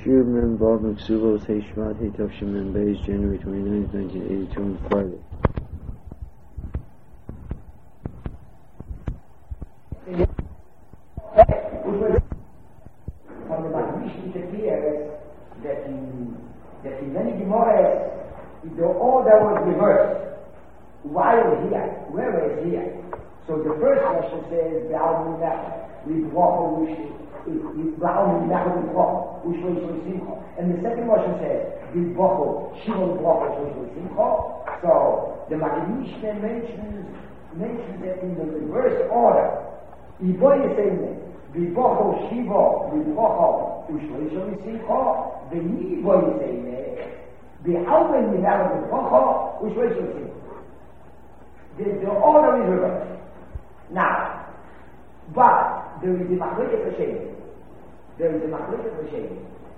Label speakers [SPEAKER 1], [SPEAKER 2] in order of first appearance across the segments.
[SPEAKER 1] Shir Mem Bob Mksuvos Hey Shvat Hey Tavshim Mem Beis, January 29, 1982, on Friday.
[SPEAKER 2] From the Magnificent appears that in many Gemara, the order was reversed. While here, where is here? So the first version says, Ba'al Minach, Librocho, Ba'al Minach, Librocho, Ushlo Simcha. And the second version says, Librocho, Shimon Librocho, Ushlo Simcha. So the Magnificent mentions that in the reverse order. Iboy is saying, Librocho, Shivo, Librocho, Ushlo Simcha. The Iboy is saying, Ba'al Minach, Librocho, Ushlo Simcha. The order is reversed. Now, but there is a machlekes Hashem. There is a machlekes Hashem.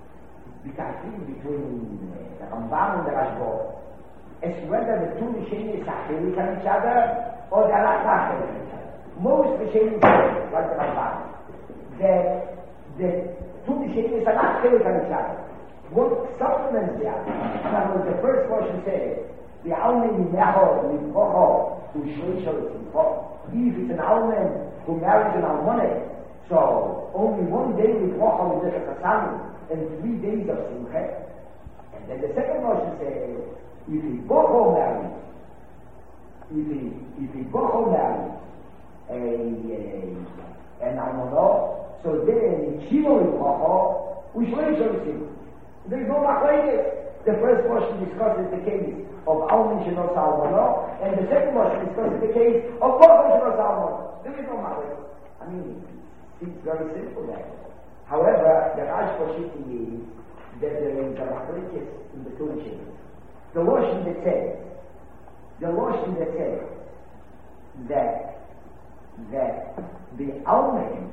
[SPEAKER 2] Between the Rambam and the Rashba, as whether the two Rishonim are with each other or they are not with each other. Most Rishonim say, like the Rambam, that the two Rishonim are not with each other. What supplements there? The first portion says, the Almin Nehor, Librocho, if it's an alman who marries an almane, so only one day with Rocha with the Kasami and 3 days of Simcha. And then the second version says, if he bocho marries, if he bocho marries an almano, so then in Shiva with Rocha, we shall see. There is no machlekes. The first portion discusses the case of Almin Shenos Almono, and the second portion discusses the case of Bochum Shenos Almono. There is no matter. I mean, it's very simple there. However, the Rashba Shitting is that there is a machlekes in the two machines. The Loshin that says that the Almin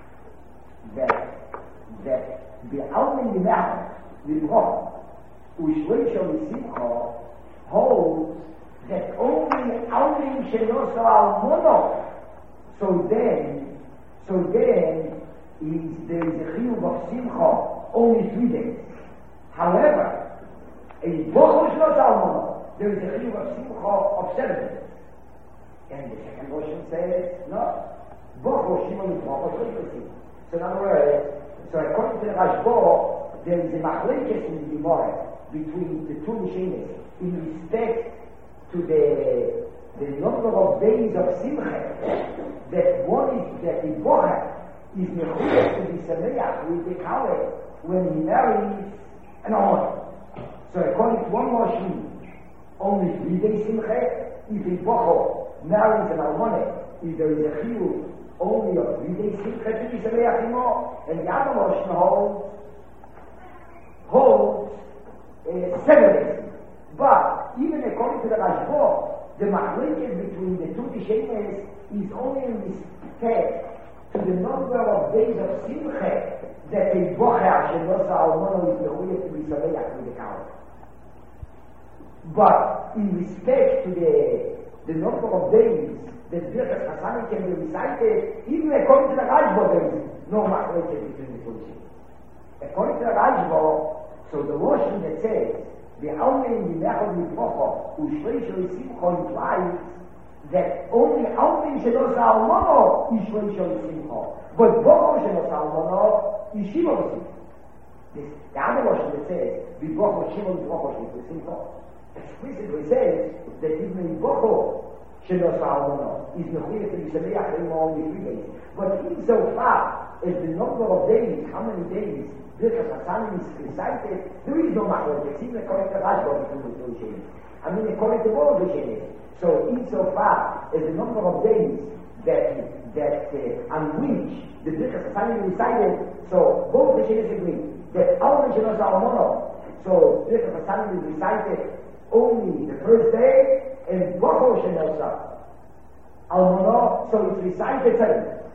[SPEAKER 2] the matter will Bochum Ushleisha Simcha holds that only Almin Shenos Almono. So then there is a chiyuv of Simcha only 3 days. However, a Bochum Shenos Almono, there is a chiyuv of Simcha of 7 days. And the second version says, no, Bochum Shimon Bochum. So in other words, so according to the Rashba, there is a machlekes in the Gemara between the two Rishonim in respect to the number of days of Simcha. That one is that the Bochum is mechuyah to be sameach with the Kale when he marries an almana. So according to one Moshe, only 3 days Simcha. If the Bochum marries an almana, if there is a chiyuv only of 3 days Simcha to be sameach imo, and the other Moshe holds 7 days. But even according to the Rashba, the machlekes between the two Rishonim is only in respect to the number of days of Simcha that a Bocher Shenos Almono is mechuyah to be sameach with the cow. But in respect to the number of days that Birkas Chasani can be recited, even according to the Rashba, there is no machlekes between the two Rishonim. According to the Rashba, so the Loshin that says, the Almin Yinechol Librocho, Ushleisho Simcha implies that only Almin Shenos Almono is Shleisho Simcha, but Bochum Shenos Almono is Shimon Simcha. The other Loshin that says, the Bochum Shimon Librocho Simcha, explicitly says that even Bochum Shenos Almono is mechuyah to be sameach only 3 days. But insofar as the number of days, how many days Birkas Hasanim is recited, there is no machlekes. Even according to Rashba between the two Rishonim. I mean, according to both Rishonim. So insofar as the number of days on which the Birkas Hasanim is recited, so both Rishonim agree that Almin Shenos Almono, so Birkas Hasanim is recited only the first day, and Bochum Shenos Almono, so it's recited 7 days.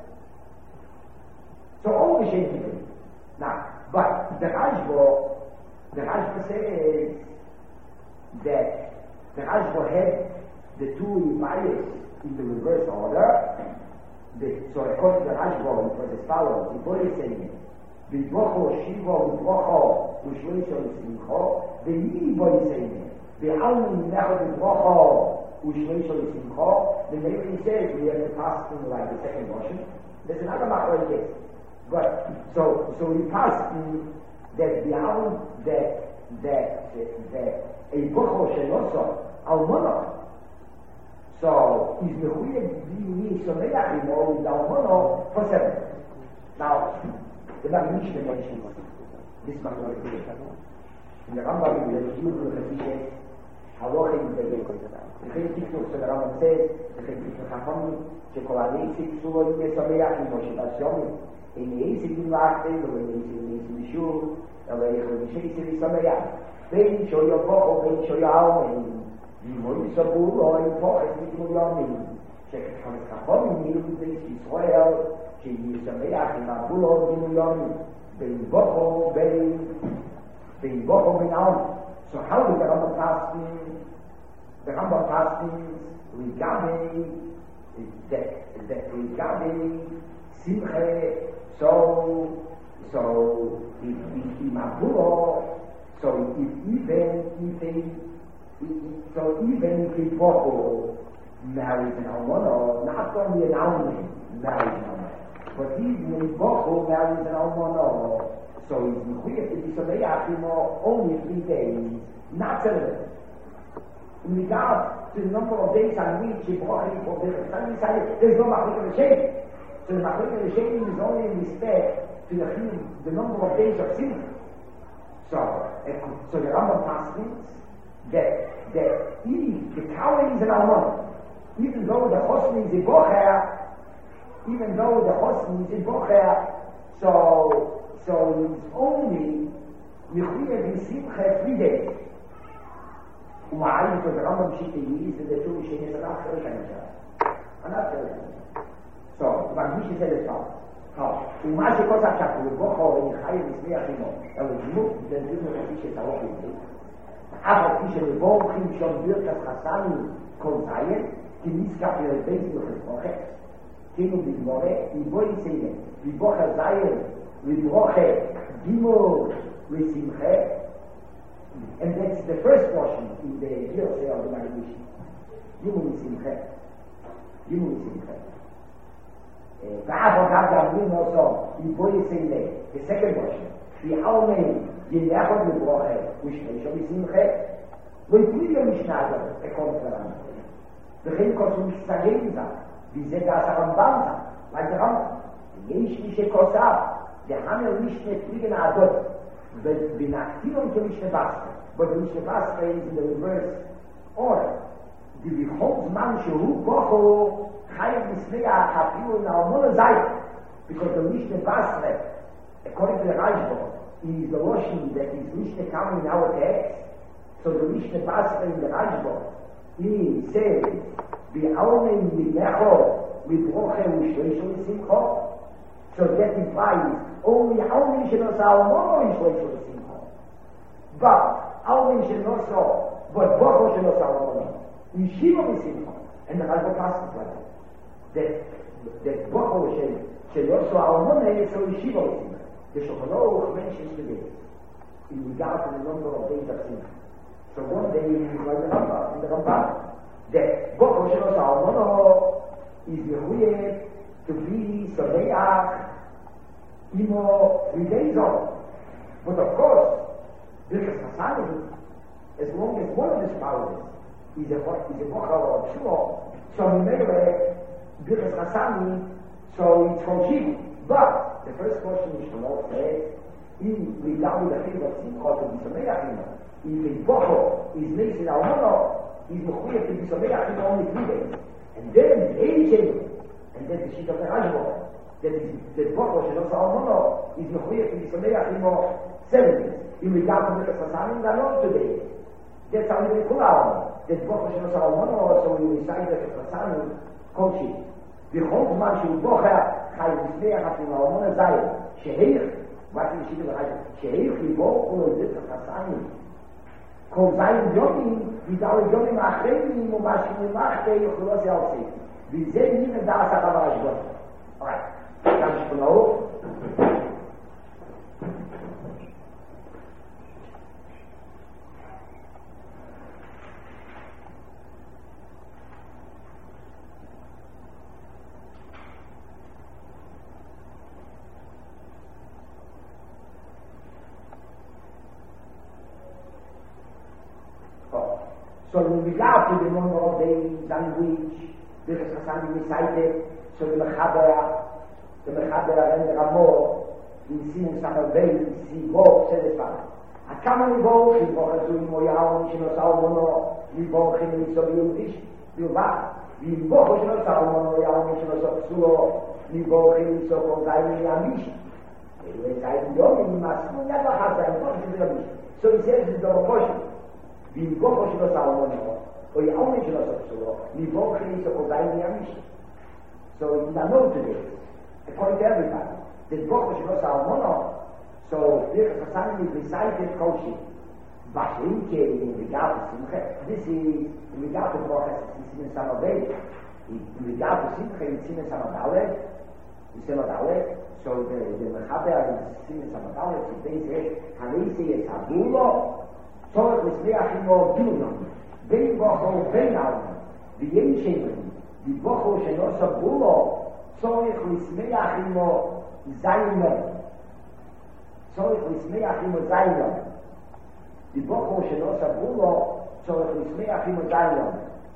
[SPEAKER 2] So all Rishonim agree. Now, but the Rashba says that the Rashba had the two Ibayas in the reverse order. So according to the Rashba, it was as follows: the boy is saying, בברוכו שיבו ובברוכו ושלישו לשמחו, ואי בו יסיינה, ועלמין נחו בברוכו ושלישו לשמחו, the Navy says we have to pass in like the second version. There's another matter like this. But, so we pass in that beyond that a ברוכו שלוסו, almono, so is mechuyev b'yini someach imo with almono for 7. Now, the Mishnah mentions this matter. In the Rambam, the Yudhu Chassidus, Halochim, the Chassidus, so the Rambam says, the Chassidus Chacham, שכל הנעיסיק סולו יסמח עם משה בסיומי, אין נעיסיק נמלכתם, ולא נעיסיק משור, אלא יכול נשאיסיק יסמח. בין שויה בוחו, בין שויה אלמין, וימוי סבור לו, אין פוחס מתמויונים, שכתחמת חכמים נהיו בית ישראל, שיסמח עם הבולו מתמויונים, בין בוחו, בין אלמין. So how do the Rambam passes regarding Simcha, so if even if Bocho marries an almono, not only an almond marries an almono, but even if Bocho marries an almono, so he's mechuyev to be someach only 3 days, not 7. In regard to the number of days on which he brought it for the decided there's no machlik l'shem. So the machlik l'shem is only in respect to the number of days of sin. So the Rambam passes that if the Kohen is an almon, even though the Chosni is a bocher, so it's only mechuyev in simcha 3 days. وعلم the Rambam Shita is that the Jewish is an after so, but we should say this now. ומה שכל כך שכו לבוכו ונחייב לשמיח עמו, אבל דמות דלתנו לפי שתרוך לבית, אף על פי שלבורכים שום בירכת חסנו כל זיין, כי נזכח לרבית וחספוכת, כאילו בגמורה, מבוא יסיימן, בבוכר זיין, לברוכה, דימו ושמחה, and that's the first portion in the Hirose of the Mahamishna. Yimu Simcha. V'avogav gavrin also, Yiboye Seile, the second portion. V'almei Yinechot Lebroche, Ushmeisho B'Simcha. V'yipulio Mishnah, according to the Rambam. V'chein kosum Mitzageza, V'zeh das Rambam, like the Rambam. Yesh Mishe Kosav, the Hamel Mishneh Fliegen Adot, but the Naktinon to Mishneh Basra. But the Mishneh Basra is in the reverse order. The Vichol Zman Shehu Bocho Chayav Misneah Chafiu Na'almona Zayt. Because the Mishneh Basra, according to the Rashba, is the Loshin that is Mishneh coming in our text. So the Mishneh Basra in the Rashba, he says, V'almein Minecho Libroche U'Shleisho L'Simcho. So that implies only Almin Shenos Almono U'Shleisho L'Simcho. But Almin Shenos, but Bocho Shenos Almono. Yeshiva L'Simcho. And the Rashba passes like that Bocho Shenos Almono, so Yeshiva L'Simcho. The Shulchan Aruch mentions the days in regard to the number of days of Simcha. So one day in the Rambam, that Bocho Shenos Almono is mechuyev to be someach imo 3 days on. But of course, Birkas Chasani, as long as one of the spouses is a bocha or pshua, so Mimele, Birkas Chasani, so it's from Shiva. But the first question which the Lord says, in regard to the thing of Simcha to be someach imo, if a bocha is mixed in almono, is mechuyev to be someach imo only 3 days. And then Eichem, and then the sheet of the Rashba, that is the Bocho Shenos Almono is mechuyev to be someach imo 7 days. In regard to the Chassanim, they're not today. That's how we call out that Bocho Shenos Almono, so we recite the Chassanim Kochi. V'chol zman shehu bocher chayav l'smeach afim almono zayin sheheich, what is the sheet of the Rashba? Sheheich libo ulo zet Chassanim kol zayin yomim v'dal yomim achreim u'mashim u'machte yuchlos yalsei. וזה נימד דעת הרב הרשב"א. Alright, גם שכנאות. So in regard to the number of days and which Birchas Chassanim recited, so the Mechaber and the Ramor, in Simen Samarbei, see both, said the Father. Akam Liboch, Liboch Azuim Moyaon, Shinos Almono, Liboch in Mitzvah Yish, Bilbao. Liboch Shinos Almono, Moyaon, Shinos Apsulo, Liboch in Mitzvah Zayin Yamish. Anyway, Zayin Yom, Masmu, never has Zayin, not in Yamish. So he says it's double portion. Liboch Shinos Almono, Moyaon, Shinos Apsulo, Liboch in Mitzvah Zayin Yamish. So you know to this, according to everybody, the Liboch Shinos Almono. So Birchas Chassanim is recited Koshi. Bashrinke in regard to Simcha. This is in regard to Birchas in Simen Samarbei. In regard to Simcha in Simen Samarbei. So the Mechaber in Simen Samarbei, they say, Harisi es Habulo, Torah Lismeachimo Dunon, Ben Bocho Ben Alman, the Yenshemen, the Bocho Shenosa Bulo, Torah Lismeachimo Zayinon. צורך לשמח עם הזיון. דיבוכו שלא סברו לו, צורך לשמח עם הזיון.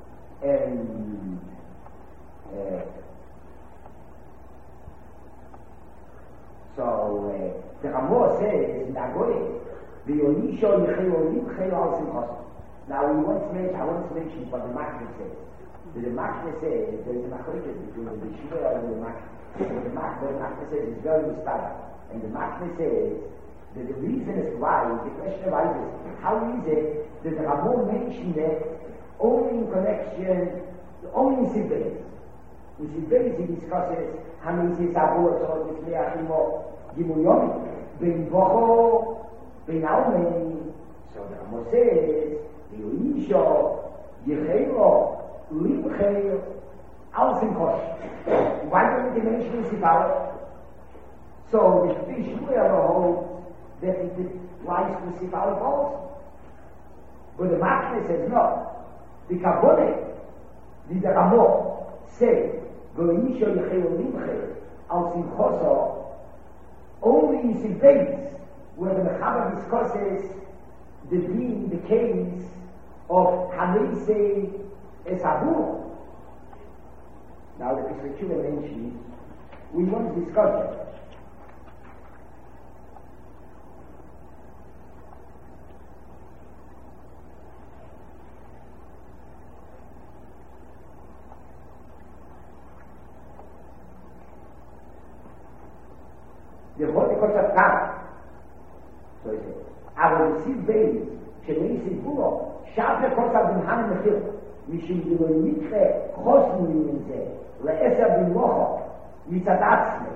[SPEAKER 2] So, the Ramor says in Agoye, the Yonisho Yecheo Yimcheo Al Simchos. Now, I want to mention what the Machne says. The Machne says, there is a Machne between the Shua and the Machne. The Machne says it's very mistaked. And the Machne says that the reason is why, the question arises, how is it that the Ramon mentioned that only in connection, only in Sibbez? In Sibbez he discusses how many says Abur, so it's Meachimo, Gimuyomi, Ben Bocho, Ben Almeni. So the Ramon says, the Yonisho, Yechelo, Limcheo, Al Simchosh. Why don't they mention Sibbez? So the fish will hold that it applies to Sifal also. But the Machne says no. The Kabbalah, the Ramor, say, Goyisho Yecheo Limche, Al Simchoso, only in Sibbez, where the Mechaber discusses the case of Hanese Esabur. Now the Pesachura mentioned, we want to discuss that. The Holy Kotzat so he said, I will receive days, Shenei Sibulo, Shape Kotzat Bin Han Mechil, Mishim Dilo Yitre, Chosnu Yinze, Le'eser Bin Mocho, Mitzadatzme.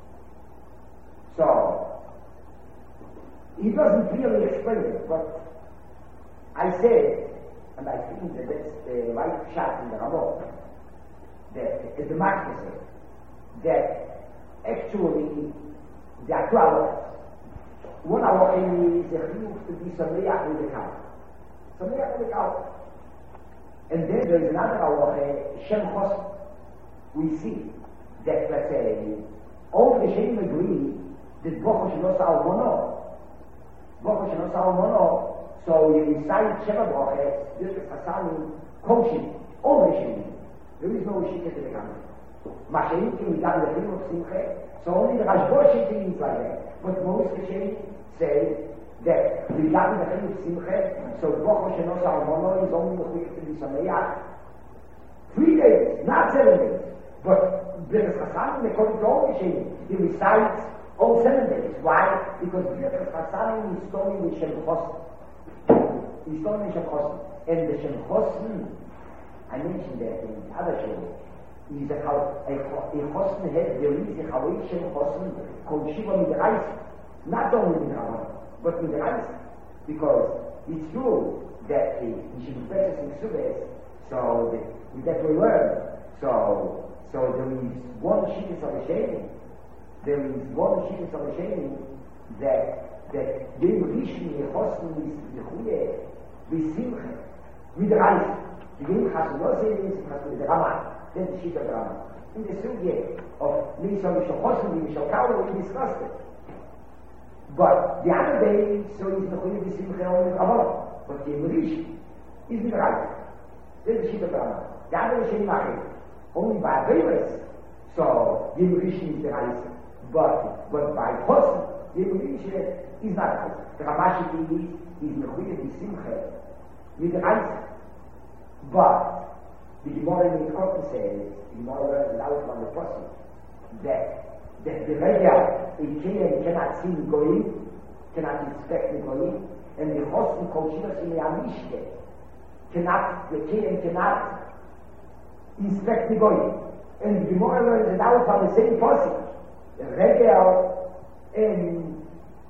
[SPEAKER 2] So, he doesn't clearly explain it, but I said, and I think that that's the right shot in the Ramon, that the Machne said, that actually there are two halachas. One halacha is a chiyuv to be sameach with the cow. Sameach with the cow. And then there is another halacha, Shem Chos. We see that, let's say, all the Shem agree that Bocho Shenosa Almono. Bocho Shenosa Almono. So you recite Shema Broches, Birchas Chassanim, Koshim, all the Shem. There is no Shikha to the camera. Mashiach we got the thing of Simcha, so only the Rashbosh is like that. But most Rishonim say that we got the thing of Simcha, so Bocho Shenosa Almono is only the thing to be Sameach. 3 days, not 7 days. But Birchas Chassanim, according to all Rishonim, he recites all 7 days. Why? Because Birchas Chassanim is starting with Shem Chosn. He's starting with Shem Chosn. And the Shem Chosn, I mentioned that in the other show, is a Chosn head, there is a Chavei Chosn called Shiva Midrash, not only in Ramon, but Midrash, because it's true that in Shiva in Subes, so that we learn, so there is one Shittas of Hashem, there is one Shittas of Hashem that Yom Rishon Chosn is Yechuye, with Simcha, Midrash, Yom Chasnoze is the Ramah. Then the sheet of the Rambam. In the sugya of Mishal Mishal Mishal Kaur, we discussed it. But the other day, so he's not going to be Simcha only Kabbalah. But the English is the right. This is Shita Brahma. The other is Shemachim. Only by Velas. So, Yemrishin is the Reise. But by Hosen, Yemrishin is not Reise. The Ramashiki is Mechuyev B'Simcha with the Reise. But the Gemara in the Kotten says, the Gemara learns it out from the Posse, that the Regel, a Kenyan cannot see the Goyim, cannot inspect the Goyim, and the Hosen called Shivas in the Amishke, the Kenyan cannot inspect the Goyim. And the Gemara learns it out from the same Posse. The Regel and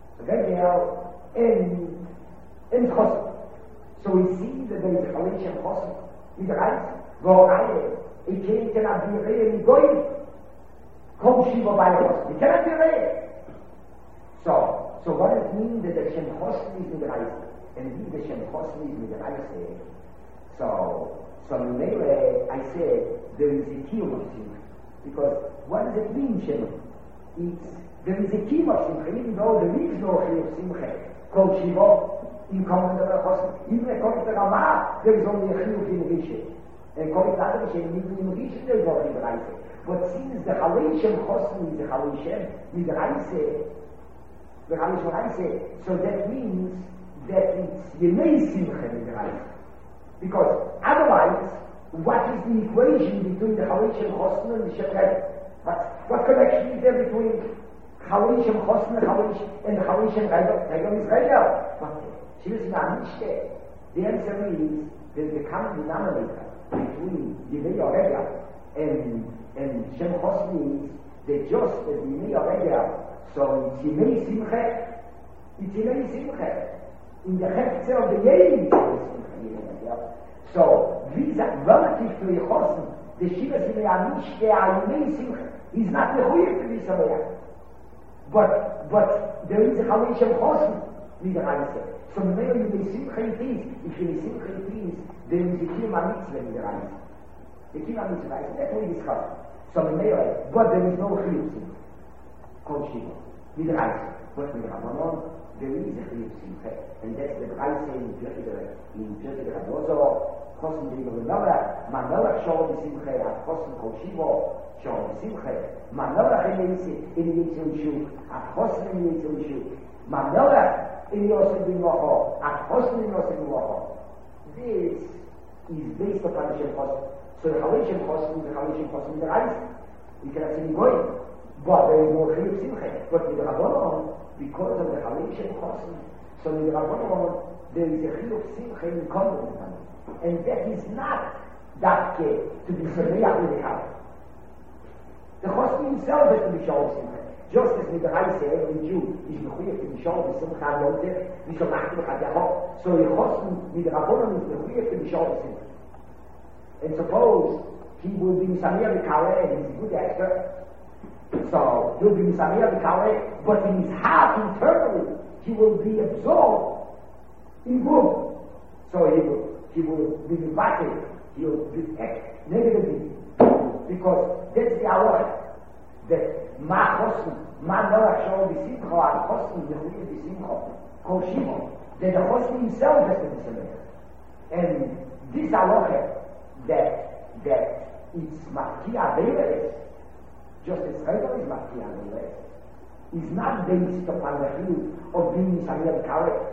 [SPEAKER 2] Hosen. So we see that there is a Chalishim Hosen. Is right? Voraye, a king cannot be real in Goyim. Kol Shiva by Hosen. It cannot be real. So what does it mean that the Shem Hosen is in the right? And the Shem Hosen is in the right side. So Mele, I said, there is a key of Simcha. Because what does it mean, Shem? There is a key of Simcha, even though there is no key of Simcha. Kol Shiva, in common to the Hosen. Even according to the Ramah, there is only a key of Rishe. And according to the Rishe, even in Rishe, there is no key of Rishe. But since the Chalishim Hosen is the Chalishim, with the Rishe, so that means that it's Yemei Simcha in the Rishe. Because otherwise, what is the equation between the Chalishim Hosen and the Shem Rebbe? What connection is there between Chalishim Hosen and the Chalishim Rebbe? Rebbe is Rebbe. But she is not Mishke. The answer is there's a common denominator between Yemei Rebbe and Shem Hosen is that just as Yemei Rebbe, so it's Yemei Simcha. It's Yemei Simcha. In the Hefzer of the Yei, so these are relative to the Hosen. The Shiva Simcha Mishke Yemei Simcha. He's not the Mechuyev to be somewhere. But there is a Chalishim Hosen with the Reise. So the way you may Simcha it is, if you may Simcha it is, there is a Kiyam HaMitzvah with the Reise. The Kiyam HaMitzvah, that's what we discussed. So the way, but there is no Chiyuv Simcha. Kol Shiva. With the Reise. But with the Rabbanon, there is a Chiyuv Simcha. And that's the Reise in Pirkei de Rabozo, Hosen Digo V'Melech, Melech Shor B'Simcha, at Hosen Kol Shiva, Shor B'Simcha, Melech in Yitzil Shu, at Hosen in Yitzil Shu, Melech in Yosef B'Mocho, at Hosen in Yosef B'Mocho. This is based upon the Shem Hosen. So the Chalishim Hosen, the Reise, you cannot see going. But there is no Chiyuv Simcha. But with the Rabbanon, because of the Chalishim Hosen, so with the Rabbanon, there is a Chiyuv Simcha in common with them. And that is not that to be Sameach with the Chal. The Hosen himself has to be Shalom Simcha. Just as with the Reise, every Jew is Mechuyev to be Shalom Simcha Yontev, Mishomach B'Chad Yachov. So the Hosen with the Rabbanon is Mechuyev to be Shalom Simcha. And suppose he will be Sameach B'Kaleh and he's a good expert. So he'll be Sameach B'Kaleh, but in his heart internally, he will be absorbed in good. So he will be divided, he will act negatively, because that's the halacha that Ma Hosen, Ma Melech Shor B'Simcha, and Hosen Mechuyev B'Simcha, Kol Shiva, that the Hosen himself has to be Sameach. And this halacha that it's Mafkia Veiles, just as Chayil is Mafkia Veiles, is not based upon the chiyuv of being Sameach B'Kaleh.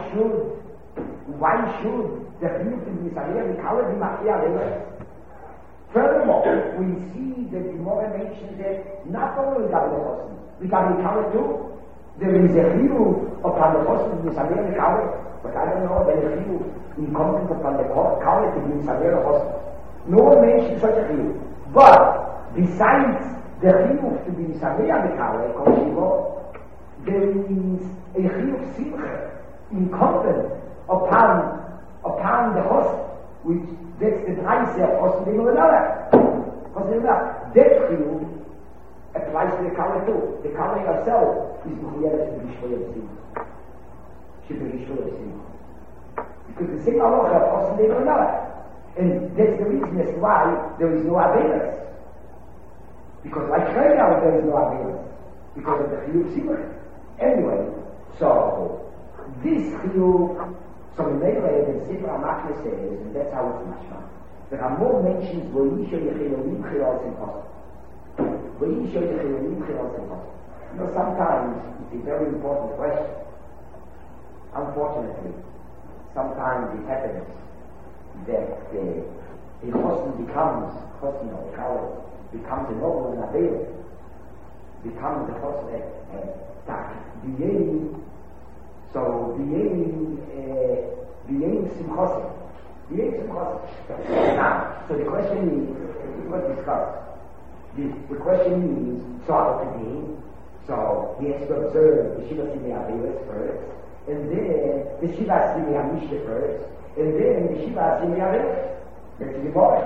[SPEAKER 2] Why should the chiyuv to be Sameach B'Kaleh be Mafkia Veiles? Furthermore, we see that the Gemara mentions that not only regarding the Hosen, regarding Kaleh too, there is a chiyuv upon the Hosen to be Sameach B'Kaleh, but I don't know that a chiyuv in content upon the Kaleh to be Sameach Hosen. No one mentions such a chiyuv. But besides the chiyuv to be Sameach B'Kaleh, Kol Shiva, there is a chiyuv Simcha incumbent upon the Hosen, which that's the Reise of Hosen Digo V'Melech. That chiyuv applies to the Kaleh too. The Kaleh herself is Mechuyev to be Shvoyev Simcha. She be Shvoyev Simcha. Because the same halacha of Hosen Digo V'Melech. And that's the reason as why there is no Avelis. Because like Chayil, there is no Avelis. Because of the Chiyuv Simcha. Anyway, so this Chiyuv, so the Medrash, the Sifra HaMachne says, and that's how it's mashma. The Ramon mentions Voisha Yechilolim Chiral Simchos. Voisha Yechilolim Chiral Simchos. You know, sometimes it's a very important question. Unfortunately, sometimes it happens that a Chosn becomes, Chosn or Kala, becomes a noble and a veil, becomes a Chosn tak B'yein, so B'yein Simchosim. Now, so the question is, it was discussed. The question is, so how to be? So he has to observe the Shiva Simei Avelis first, and then the Shiva Simei Amishta first, and then the Shiva Simei Avelis. That's the boy.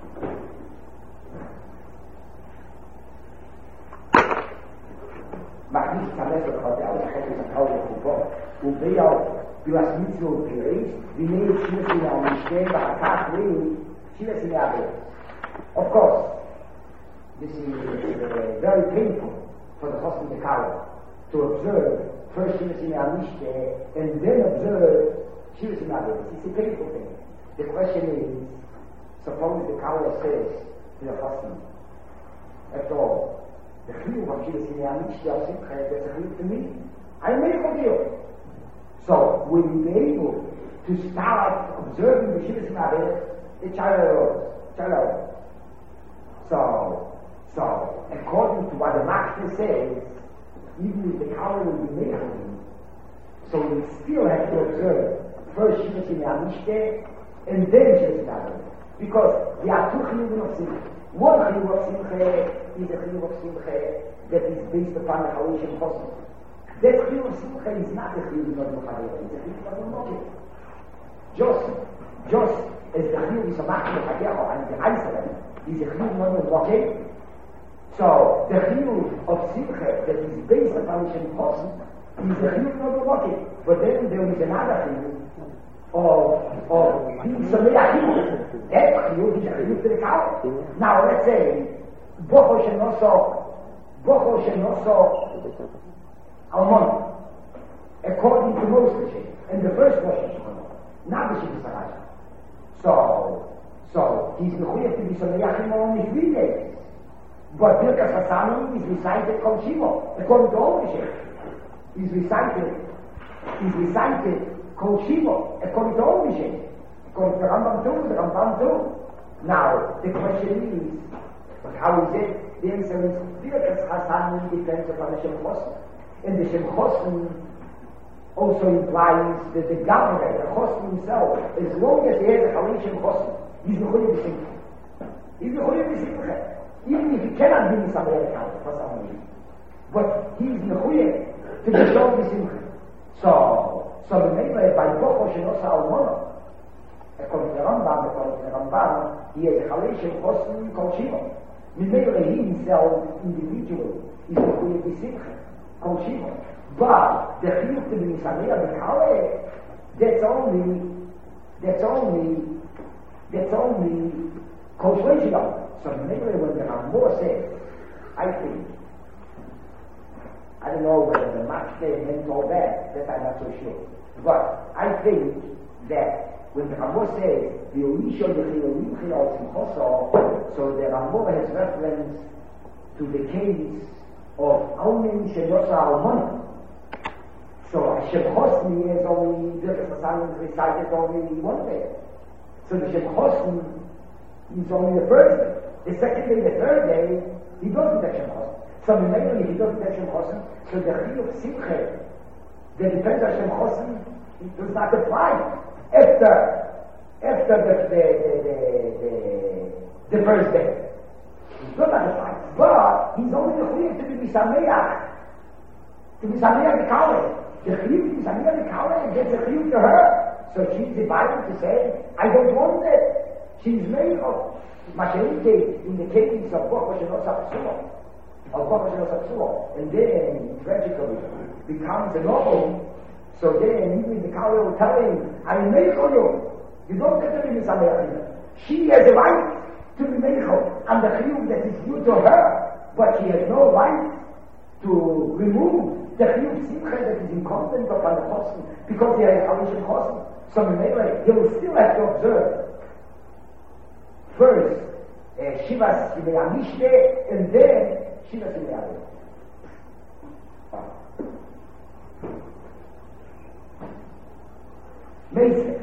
[SPEAKER 2] Mag nicht vermessen, was er alles hat, ist ein Tausch auf dem Bock. Und wer auch, du hast nicht so gerecht, wie mehr Shiva Simei Amishta, aber Tag Leben, Shiva Simei Avelis. Of course, this is very painful for the Chosn Tekala to observe first Shiva Simei Amishta and then observe Shiva Simei Avelis. It's a painful thing. The question is, suppose the Kala says to the Chosn, after all, the Chiyuv of Shiva Simei Amishta, that's a Chiyuv to me. I make a deal. So, will you be able to start observing the Shiva Simei Avelis? The child arose. So, according to what the Master says, even if the Kala will be made of him, so we still have to observe first Shiva Simei Amishta and then Shiva Simei Avelis. Because there are two Chiyuvim of Simcha. One Chiyuv of Simcha is a Chiyuv of Simcha that is based upon the Chalish and Chosn. That Chiyuv of Simcha is not a Chiyuv of Mokadeh, it's a Chiyuv of Mokadeh. Just as the Chiyuv is a Machal Chagecho and the Eisele is a Chiyuv of Mokadeh, so the Chiyuv of Simcha that is based upon the Chalish and Chosn is a Chiyuv of Mokadeh. But then there is another Chiyuv of being Sameach Chiyuv. That Chiyuv is a Chiyuv to the Kala. Now let's say Bocho Shenoso Almon, according to Moshe, and the first Bocho Shenoso, not the Shiva Sarajah. So he's mechuyev to be Sameach Chiyuv only 3 days. But Birkas Hasanim is recited Kol Shiva, according to Moshe. Is recited Kol Shiva, according to Moshe. According to the Rambam too. Now, the question is, but how is it? The answer is, Birkas Hasanim depends upon the Shem Chosn. And the Shem Chosn also implies that the governor, the Chosn himself, as long as he has a Chalish Shem Chosn, he's mechuyev b'simcha. He's mechuyev b'simcha. Even if he cannot be in some other country for some reason. But he's mechuyev to be shown b'simcha. So the neighbor by Bocho Shenosa Almona, according to Rambam, he has a Chalish and Chosn Kol Shiva. Mimele he himself, individually, is mechuyev b'simcha, Kol Shiva. But the Chiyuv to be Sameach B'Kala, that's only Kol Shiva. So maybe when the Rambo says, I think, I don't know whether the Master meant all that I'm not so sure. But I think that when the Rambo says, the Oisho Yechilolim Chiral Simchoso, so the Rambo has reference to the case of Almin Shenosa Almona. So Shem Chosn is only, Birkas Hasanim recited only one day. So the Shem Chosn is only the first day. The second day, the third day, he doesn't have Shem Chosn. So maybe if he doesn't have Shem Chosn, so the Chiyuv of Simcha that depends on Shem Chosn, it does not apply after the first day. It does not apply. But he's only the Chiyuv to be Sameach, B'Kala. The Chiyuv to be Sameach B'Kala gets a Chiyuv to her. So she's divided to say, I don't want that. She's made of Mashenite in the case of Bocho Shenosa Psuo, and then tragically becomes a noble. So then even the Kala will tell him, I make for you. You don't get to be Sameach. She has a right to be Meichel, and the Chiyuv that is due to her, but she has no right to remove the Chiyuv Simcha that is incumbent upon the Chosn, because he has a Chalish and Chosn. So maybe he will still have to observe first Shivas Yimei Mishne, and then Shivas Yimei Avot. Meisek.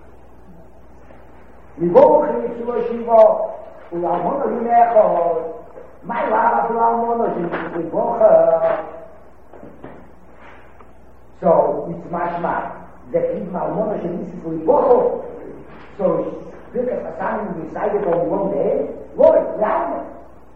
[SPEAKER 2] Mivoch Yitzulo Shiva, Ulalmono Yimecho, my lava Ulalmono Yimecho. So it's mashma that even Almono Yimecho Yimecho. So Birkas Hasanim decided on one day, Lord, Yalmo.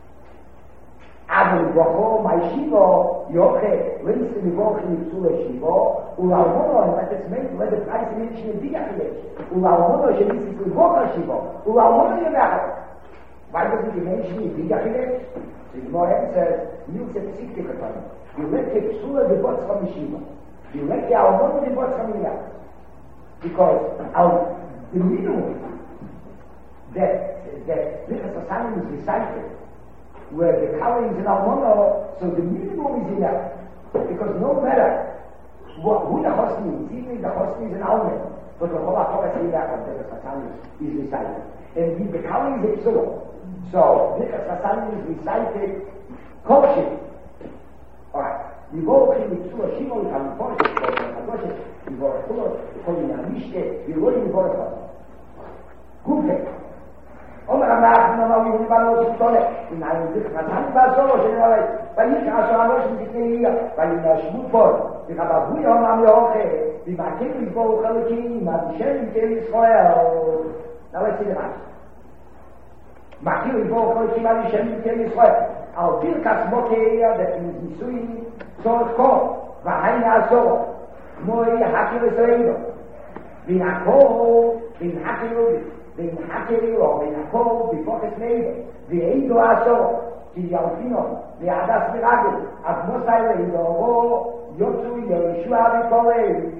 [SPEAKER 2] Abu Yimecho, my Shiva, Yoche, Links in Mivoch Yitzulo Shiva, Ulalmono, let us make, let the price mention in Diachilesh. Ulalmono Yimecho Yimecho Shiva, Ulalmono Yimecho. Why doesn't he mention in Diachilesh? The Gemara says, you said Siktikatan. You let the Psula the bots from Yeshiva. You let the Almono the bots from Yeshiva. Because the minimum that Birkas Hasanim is recited, where the color is in Almono, so the minimum is enough. Because no matter who the Chosni is, even the Chosni is in Almono, but the whole Torah is enough when Birkas Hasanim is recited. And the color is a Psula. So, Birkas Hasanim is recited kosher. Alright. You go to the Tzula Shiva, you have a portion, you go to the Mishne, you go to the Borah. Good thing. Omer Amach, no, you will not go to in einem Birkas Hasanim, but so, weil ich also an euch nicht mehr, weil in der Schmutbord, ich habe auch Buja und am Joche, wie man kennt, ich brauche alle Kinder, man schenkt in Israel. Now let's see the match. Makil Yivoch Elokim Hashem Yitei Yisrael. Al Birkas Mokeya that is Nisuin Tzorech Kol V'Hayin Azor Moi Hakil Yisrael V'Hakol V'Hakil or V'Hakol B'Foches Neido V'Eido Azor Ki Yalfino V'Adas Miragel Av Mosai Leido Yotzu Yeshua V'Kolei.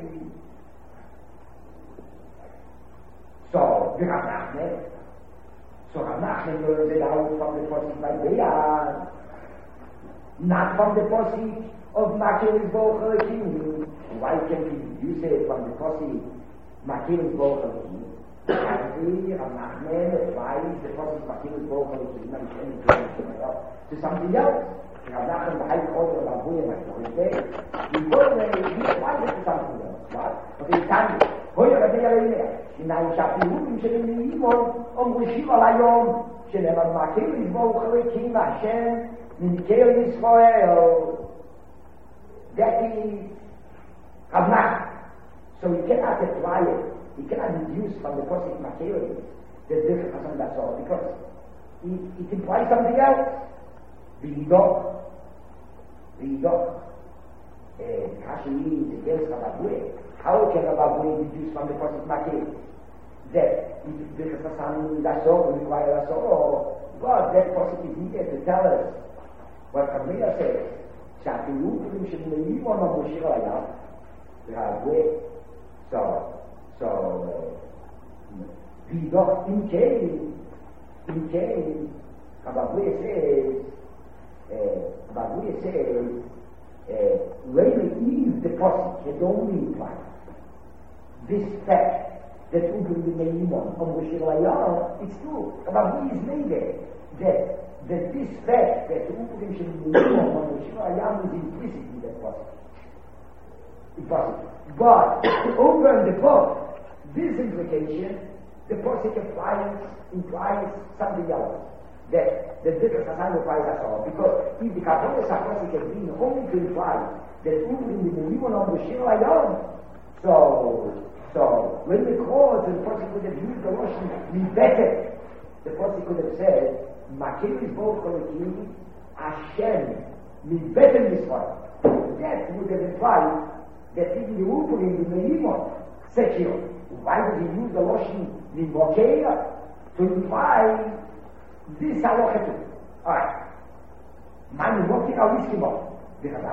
[SPEAKER 2] So Birkas Nachne. So Hanachim learns it out from the Posik by Be'an, not from the Posik of Makil Yivoch Elokim. Why can't you say it from the Posik Makil Yivoch Elokim? Actually, Hanachim applies the Posik Makil Yivoch Elokim to something else. Hanachim the high court of Abuya Makil he applies it to something else. What? But he can't. Hoyer Adeyah in ein Shapirutim shel Yimon Yeshiva Layom Sheleman Makil Yivoch Elokim Hashem Mikel Yisrael. That is Hanach. So he cannot apply it. He cannot deduce from the Posik Makil the different Hasan, that's all, because it implies something else. V'Yidoch Hashem is against Rabbi. How can Rabbi deduce from the Posik Makil that if Birkas Hasanim is Asor, require Asor, God, that Posik is needed to tell us what Kamila says. Shapirutim shel Yimon Moshe Layam Rabbi. So V'Yidoch in case Rabbi says really is the Posik had only implied this fact that Ubrim B'Meimon on Moshe Layam, it's true. Rabbi is made that this fact that Ubrim B'Meimon on Moshe Layam is implicit in that Posik. But over in the book, this implication, the Posik implies something else. That the Birkas Hasanim applies us all. Because if the Kabbalah Posik has been only to imply that Ubrim B'Meimon on Moshe Layam, so when we call it, the Posik could have used the Russian better. The Posik could have said, Makil Yivoch Elokim Hashem Mibetem Yisrael. That would have implied that even the Ubrim B'Meimon secure. Why does he use the Russian Mivokeya to imply this halacha too? Alright. Man Mivokeya Aliskimo. Because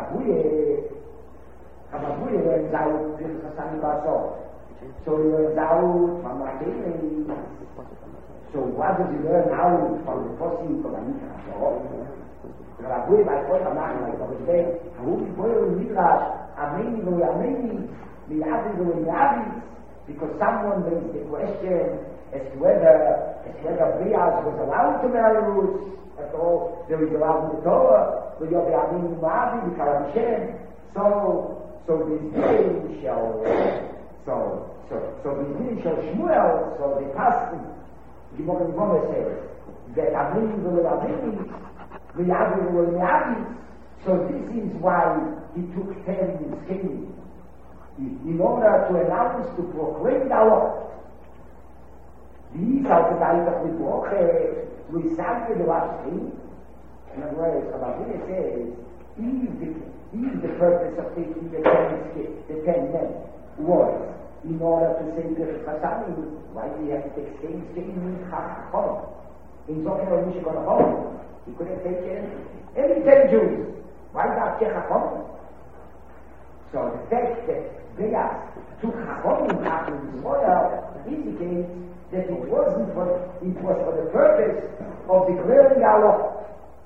[SPEAKER 2] Abuye learns out Birkas Hasanim Basor. So he learns out from Makil. So what does he learn out from the Posik of Anika Basor? Abuye by Kol Hamach, like I was saying, Abuye Boyer Midrash, Ameni, because someone raised the question as to whether Boaz was allowed to marry Ruth. After all, there is allowed in the Torah, but you'll be Amin Moavi, B'Karam Shem. So this day shall, so this day shall Shmuel, so the pastor, Gemara says, that Amin will Amin, V'Yavi will Yavi. So this is why he took 10 skins, in order to announce, to proclaim the Lord. These are the guys that we broke, we sang the last thing. In other words, Rabbi says, is the purpose of taking the 10 men was in order to say the Chassanim, why do we have to take skin in Chacham? In Zohar or Mishkan home, he could have taken any 10 Jews. Why not Chacham? So the fact that Boaz took Chacham in Chacham's royal indicates that it was for the purpose of declaring Allah.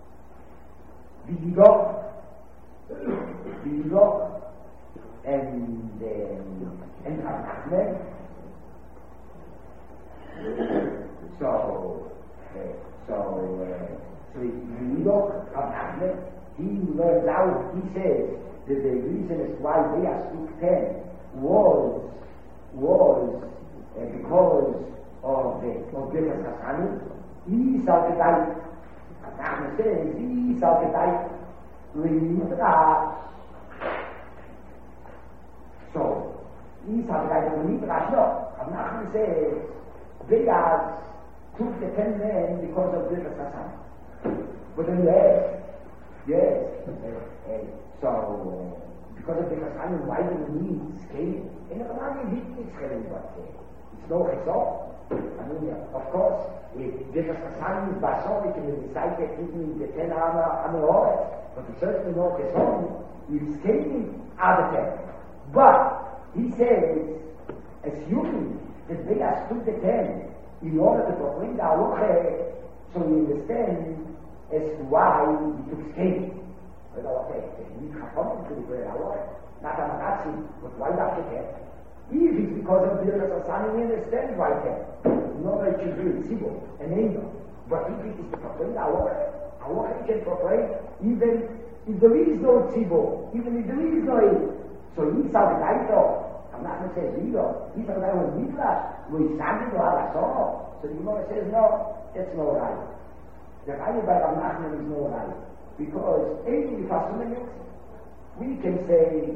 [SPEAKER 2] Bidok and Ahmed. So Bidok of Ahmed, he learns out, he says that the reason as to why Boaz took 10 was because of Birkas Hasani. He saw the guy, as Ahmed says, he saw the guy. So, these are the guys who need Rashno. Nachman says, Boaz took the 10 men because of Birkas Hassan. But then yes. So, because of Birkas Hassan, why do we need scaling? In the Quran, we need scaling, but it's no result. I mean, of course, if Birkas Hassan is Basor, it can be decided even the 10 Amoret. But it's certainly not his own. He's scaling out of 10. But he says, assuming that Boaz took the 10 in order to proclaim the Halacha, so we understand as to why he took scaling. But okay, he needs Chacham to declare Halacha, not a Manatzi, but why not the 10? If it's because of Birkas Hassan, we understand why 10. Not that you do Tzibur, an angel. But if it is to proclaim the Halacha can proclaim even if there is no Tzibur, even if there is no angel. So he saw the guy though. I'm not going to say zero. He saw the guy with Midrash, who is standing to Halacha. So the Gemara says, no, that's no right. The Raya by Rav Nachman is no right. Because any of we can say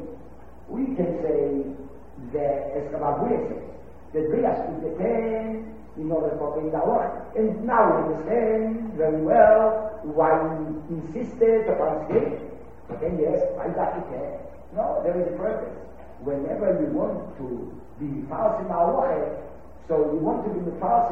[SPEAKER 2] that, as Rabbi says, that Boaz took the 10 in order to proclaim the Halacha. And now we understand very well why he insisted upon scaling. But then yes, why that it had? No, there is a purpose. Whenever you want to be false in Halacha, so you want to be false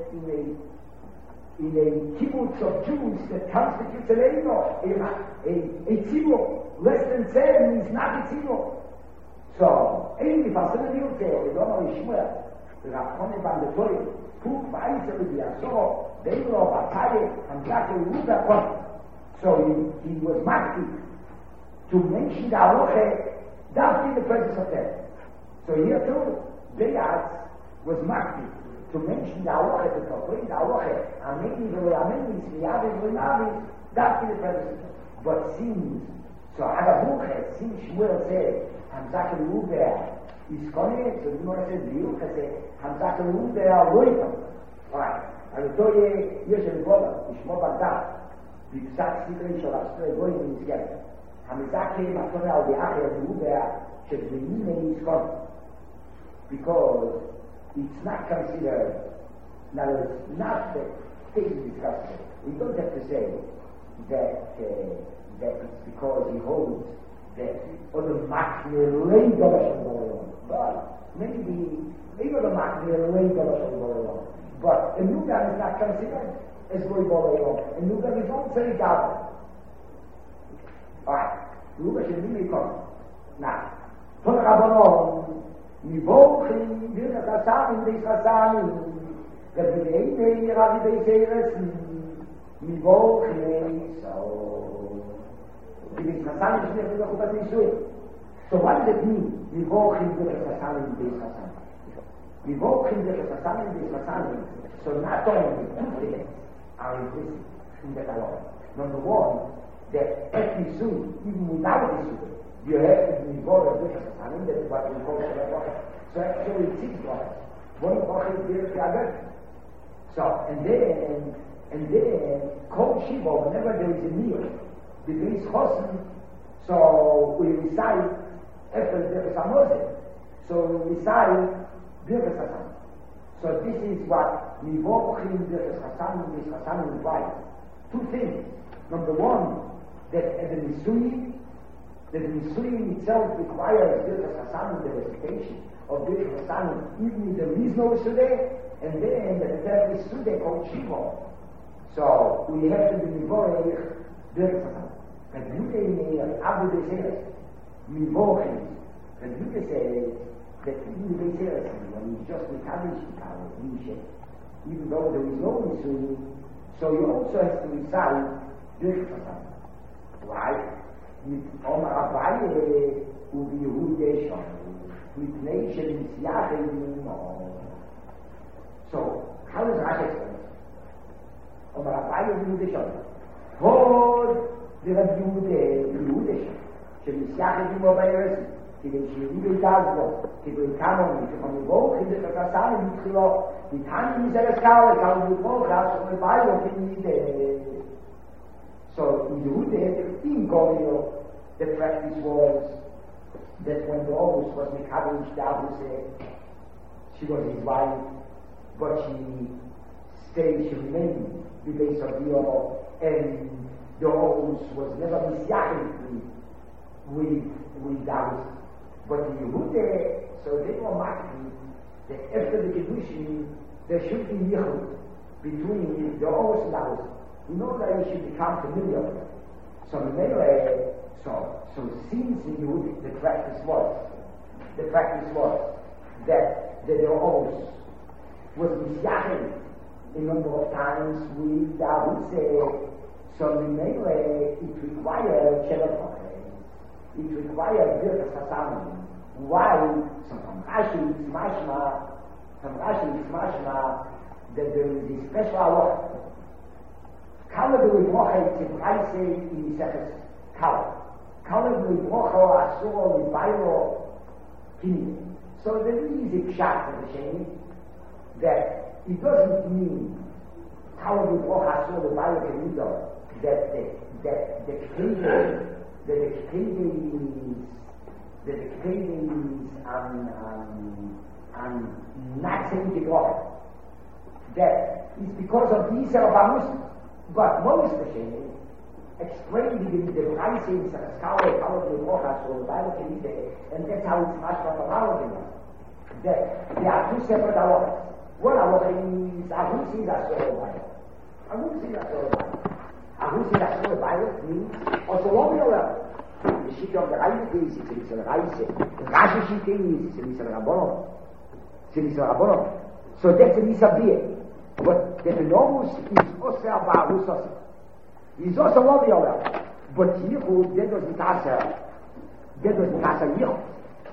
[SPEAKER 2] in a kibbutz of Jews that constitutes an Eino, a tzibur, less than 7 is not a tzibur. So, any facility you say, we don't know Shmuel, the Raphone van the Torah, Kuk Vaisa with the Asor, Deiro, Batare, and Zachary Ruda Kon. So he was mighty to mention the Halacha, that's in the presence of them. So here too, Boaz was mighty to mention the Halacha, to proclaim the Halacha, Amen, Amen, Miyavis, that's in the presence of them. But since, so Agabuche, since Shmuel said, Hamzak Ruda is connected, so the Gemara says, Yucha said, Hamzak Ruda Loitam. Alright, I will tell you, here's a brother, Ishmo Bagdad, בפסק סדרי של אסטרי גוי במסגרת. המזכי מתונה על באחר דרובה שבמיני יזכון. Because it's not considered, now it's not the thing discussed. We don't have to say that it's because he holds that or the but maybe the but a new guy is not considered as going Bolayom. A new guy is not very gathered. Alright, Ruba should be come. Now, Ton Rabbanon, Nivochim, Birkat Hassanim, Beis Hassanim, Rabbi Rabbi Beis Nivochim, so Beis Hassanim is never going to be so what does it mean? Nivochim, Birkat Hassanim, Beis Hassanim. We walk in the Sasanim, so not only two things are implicit in the law. Number one, that every soon, even without the suit, you have to be involved with the Sasanim, that's what we call the. So actually it's 6 blocks. One block is there to other. So, and then, Kol Shiva, whenever there is a meal, the Beis Chosen, so we recite after Birkas HaMozeh. So we recite Birkas Hasam. So this is what Mivochim Birkas Hasam implies. 2 things. Number one, that at the Nisui itself requires Birkas Hasam, the recitation of Birkas Hasam, even if there is no Sude, and then there is Sude called Shiva. So we have to be Mivorech Birkas Hasam. And Yude Abu Deseres, Mivochim, and Yude says that even the Deseres, when you just establish the power, even though there is no Nisui, so you also have to recite Birkas Hasam. Why? Mit Omar Abaye uVyehude Shon, mit Nation Yachim no. So, how does Rashi explain? Omar Abaye uVyehude Shon. Hod Rabbi Yehude Shon, שמסייחת עמו בארץ, כדי שיהודי בידז בו, כדי כמוני, שכמובו חידש הקסאי מתחילו, ניתן מזה לסקאו, כמובו בו, חס ומבאי לו כנידה. So in Yehuda, in Gorio, the practice was that when the August was Mekadosh Davus, she was his wife, but she remained the base of the Oro, and the August was never misyachid with Davus. But in Yehuda, so they were marking that after the Kiddushin, there should be yichud between the August and Davus. You know that you should become familiar with it. So since in Yehuda, the practice was that the Orosh was misyachid a number of times with Davus, so it required Shelach. It required Birkas Hasam. Why? So from Rashi it's mashma that there is a special halacha. Kala b'librocha tzibrai say in Yisachas Kala. Kala b'librocha asur l'bayro kini. So there is a pshat of the Sheni that it doesn't mean Kala b'librocha asur l'bayro kini that the Kedim is not saying the God. That is because of the Yisrael of Amus. But most especially, explained in the Braise in Sakaskawa, Kala b'librocha asur l'bayro kini, and that's how it's mashma b'malogim. That there are 2 separate halachas. One halacha is Ahusi asur l'bayro. Ahusi asur l'bayro means also long level. The Shita of the Reise is it's a Reise. The Rashi Shita is it's a Rabbanon. It's a Rabbanon. So that's a Nisabiyah. But the Benomus is also about Russos. He's also long level. But Yichud, that doesn't answer Yichud.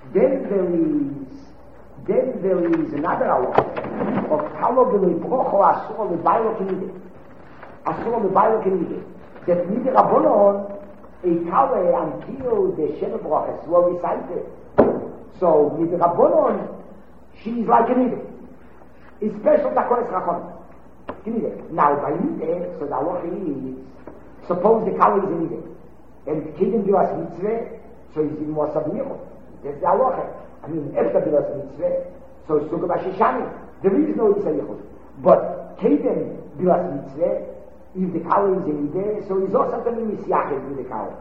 [SPEAKER 2] Then there is another halach of Kala b'librocha asur l'bayro k'nideh. Asur l'bayro k'nideh. That neither Rabbanon a Kala until the Sheva Brachas were recited. So with the Rabbanon, she is like a Nideh. It's special Takonis Rachon. Now by Nideh, so the halacha is, suppose the Kala is a Nideh, and Kedim Bilas Mitzveh, so he's in Mosad Michot. That's the halacha. I mean, after Bilas Mitzveh, so it's Sukkah Bashishani. There is no Yisrael Yichud. But Kedim Bilas Mitzveh, if the Kala is in there, so he's also to be Misyachid with the Kala.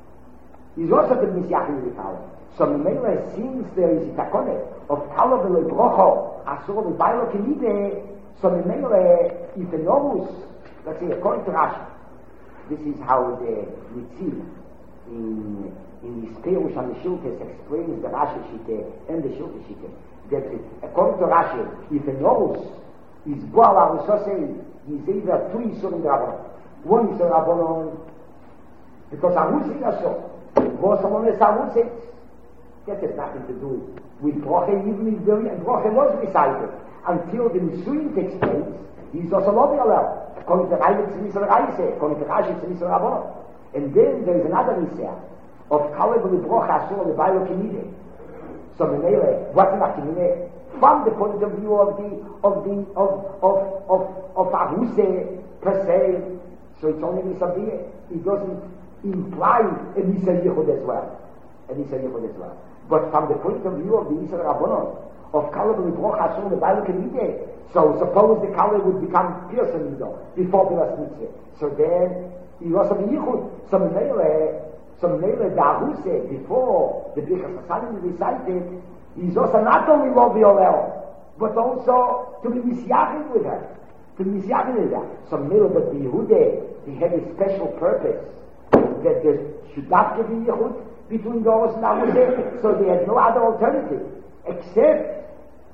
[SPEAKER 2] So Memele, since there is a takone of Kala b'librocha asur l'bayro k'nideh, so Memele, if the Nomus, let's say according to Rashi, this is how the Mitzil in the Sperush on the Shulkes explains the Rashi Shite and the Shulkes Shite, that according to Rashi, if the Nomus is Boala Rusosei, is either 2 Yisurim Rabbanon. One Yisur Rabbanon, because Ahusi Yasur, more someone is Ahusi. That has nothing to do with Broche, even if Broche was recited. Until the Nisuin takes place, he's also Lovi Alel. According to Raivet Tznisar Raise, according to Rashi Tznisar Rabbanah. And then there is another Nisah of Kaleb Broche Asur Levayo Kinide. So Menele, what's an Kinide? From the point of view of Ahuse per se, so it's only Nisabiyah. It doesn't imply a Nisa Yichud as well. But from the point of view of the Yisrael Rabbanon, of Kaleb Libroch Hashem the Bible Kedide, so suppose the Kaleb would become Pearson before the last mitzvah. So then, he also be Yichud. Some Mele Da'ahuse, before the Birchas Hasanim is recited, he's also not only Lovi Olel, but also to be Misyachid with her. So Mele, but the Yehude, they have a special purpose, that there should not be Yichud between those and Ahuse, so they had no other alternative, except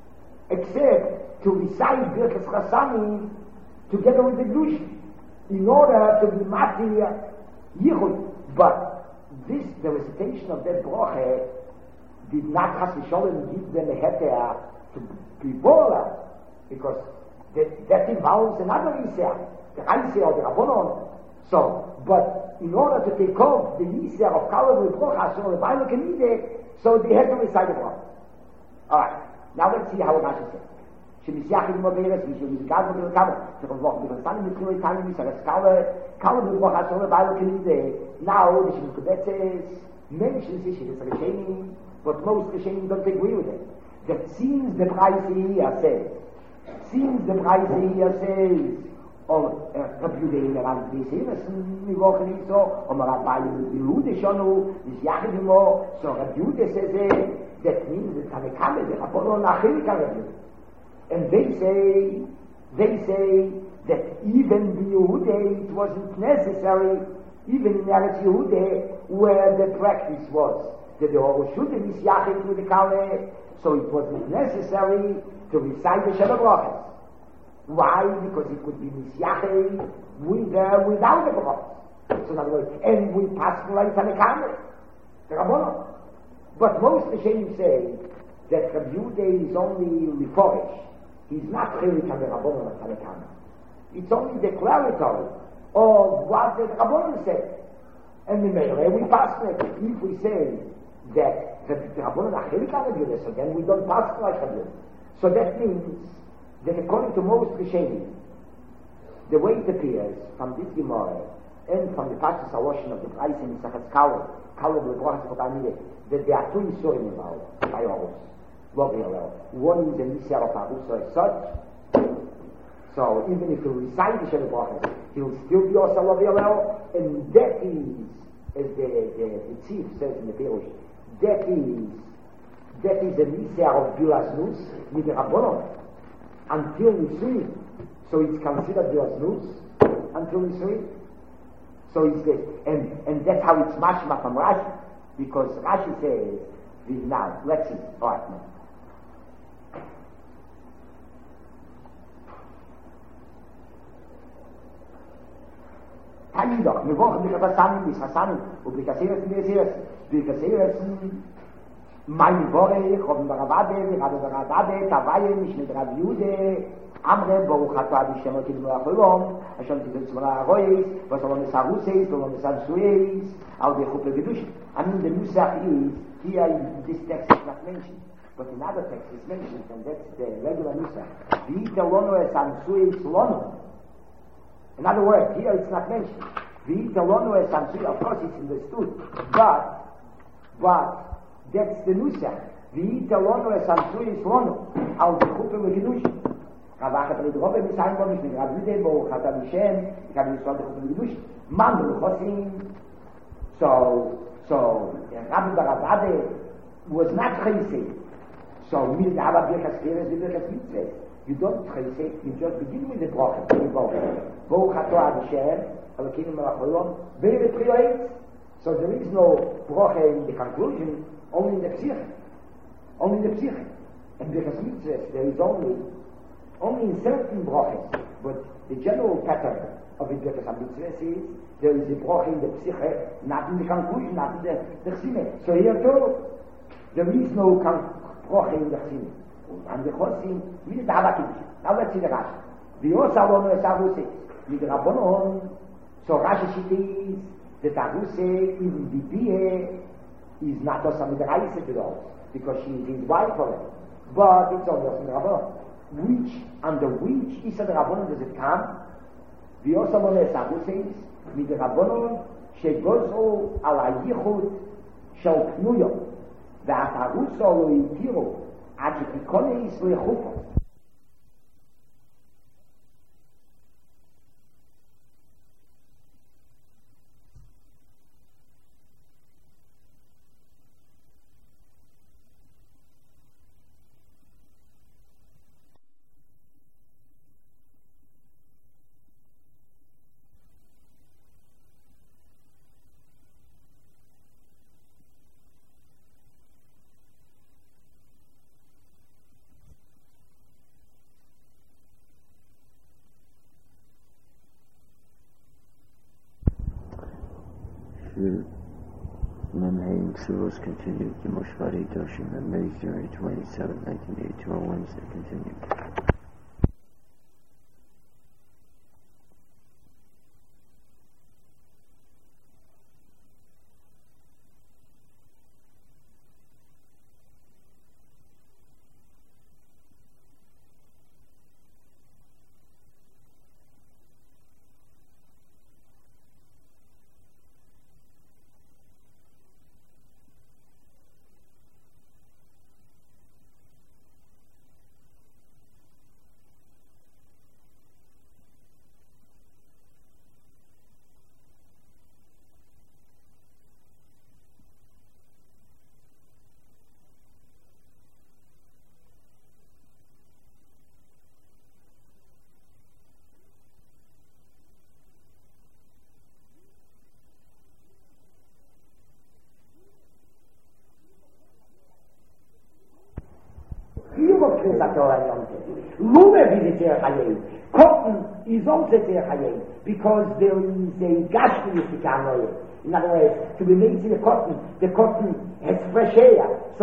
[SPEAKER 2] to recite Birchas Hasanim together with the Gdusha, in order to be Matir Yichud. But the recitation of that Broche did not Chas v'Sholem give them a heter to be Bola, because that involves another Yisrael, the Raise or the Rabbanon. So, but in order to take off the Yisrael of Kaleb Broche Hashem or the Bible Kenide, so they had to recite the Broche. Alright, now let's see how Rashi says. Shemisiachid Moberes, Shemisiachid Moberes, now the Shemikubetzes mentions this Rishenim, but most Rishenim don't agree with it. That seems the Braise here says, or Rabbi Yehuda around this here, or Rabbi Yehuda Shonu, this Yachid Mo, so Rabbi Yehuda says that means that Tanekame, the Rabbanon Achilika Rabbi. And they say that even the Yehuda, it wasn't necessary, even in Eretz Yehuda, where the practice was that the Orosh Shudim is Yachid with the Kale, so it wasn't necessary to recite the Sheva Brachas. Why? Because it could be Misyachid without the Brachas. So in other words, and we pass like Tanekame, the Rabbanon. But most Rishenim say that Rabbi Yehuda is only Leforish. He's not really Kamei Rabbanon or Tanekame. It's only declaratory of what the Rabbanon said. And in Meireh we pass it. If we say that the Rabbanon are really Kamei, so then we don't pass like Rabbanon. So that means that according to most Rishenim, the way it appears from this Gemara and from the Pashtus HaLoshen of the Braise in Sachas Kaleb Lebrochas Chotamide, that there are two Yisurim involved by Horus. One is a Nisar of Arusa as such. So even if you recite the Sheva Brachas, he'll still be also Lovi Alel, and that is, as the chief says in the Perush, that is a Nisar of Bilas Nus with the Rabbanon until Nisui. So it's considered Bilas Nus until Nisui. So it's this, and that's how it's mashma from Rashi, because Rashi says, now let's see. All right, now. Tani doch, wir wollen nicht Hasanim, bis Hasanim, und Bikaseres, meine Worte, ich habe Baravade, Tavaye, nicht mit Rabbi Yehuda, Amre, Baruch Atah, Bishem Otim Racholom, Hashem Titel Tzmara Arois, was on the Saruseis, on the Sansueis, out the Chuppah Gedush. I mean, the Nusach is, here in this text is not mentioned, but in other texts it's mentioned, and that's the regular Nusach. V'ita lono es Sansueis lono. In other words, here it's not mentioned. V'ita lono es Sansueis, of course it's understood, but that's the Nusach. V'ita lono es Sansueis lono, out the Chuppah Gedush. Kavachat Lidrobe Misaim Bo Mishmid Ravide Bo Chata Bishem Kabi Yisrael Dechut L'Gedush Mamru Chosim. So Rabbi Baravade was not Chayse. So Mil Dava Birchas Keres Birchas Mitzvah. You don't Chayse, you just begin with the Broche. Bo Chata Bishem Elokeinu Melach Be'er Prioet. So there is no Broche in the conclusion, only in the Psiche. And Birchas Mitzvah there is only in certain broches, but the general pattern of the Birchas HaMitzvahs is there is a broche in the Psiche, not in the conclusion, not in the Chsime. So here too, There is no proche in the Chsinim. And the Chosim, wie the Havakidish. Now let's see the Rashi. The Osalon is Avuse. With Rabbanon, so Rashi is that Avuse, even Bibie, is not also with the Reise to those, because she is his wife already. But it's almost in the Rabbanon. Under which is the Rabbanon does it come? The Osalon is Avuse, with the Rabbanon, שגוזרו על הייחוד של פנויו והתרוסו לא יתירו עד שתיכונס לחופו.
[SPEAKER 1] Memheim Ksuvos continued. Gimoshvari Doshim Memei 27, 1982 on Wednesday continued.
[SPEAKER 2] Lume visitor Hayei. Cotton is also there Hayei because there is a gashmiistic anoye. In other words, to be made to the cotton has fresh air. So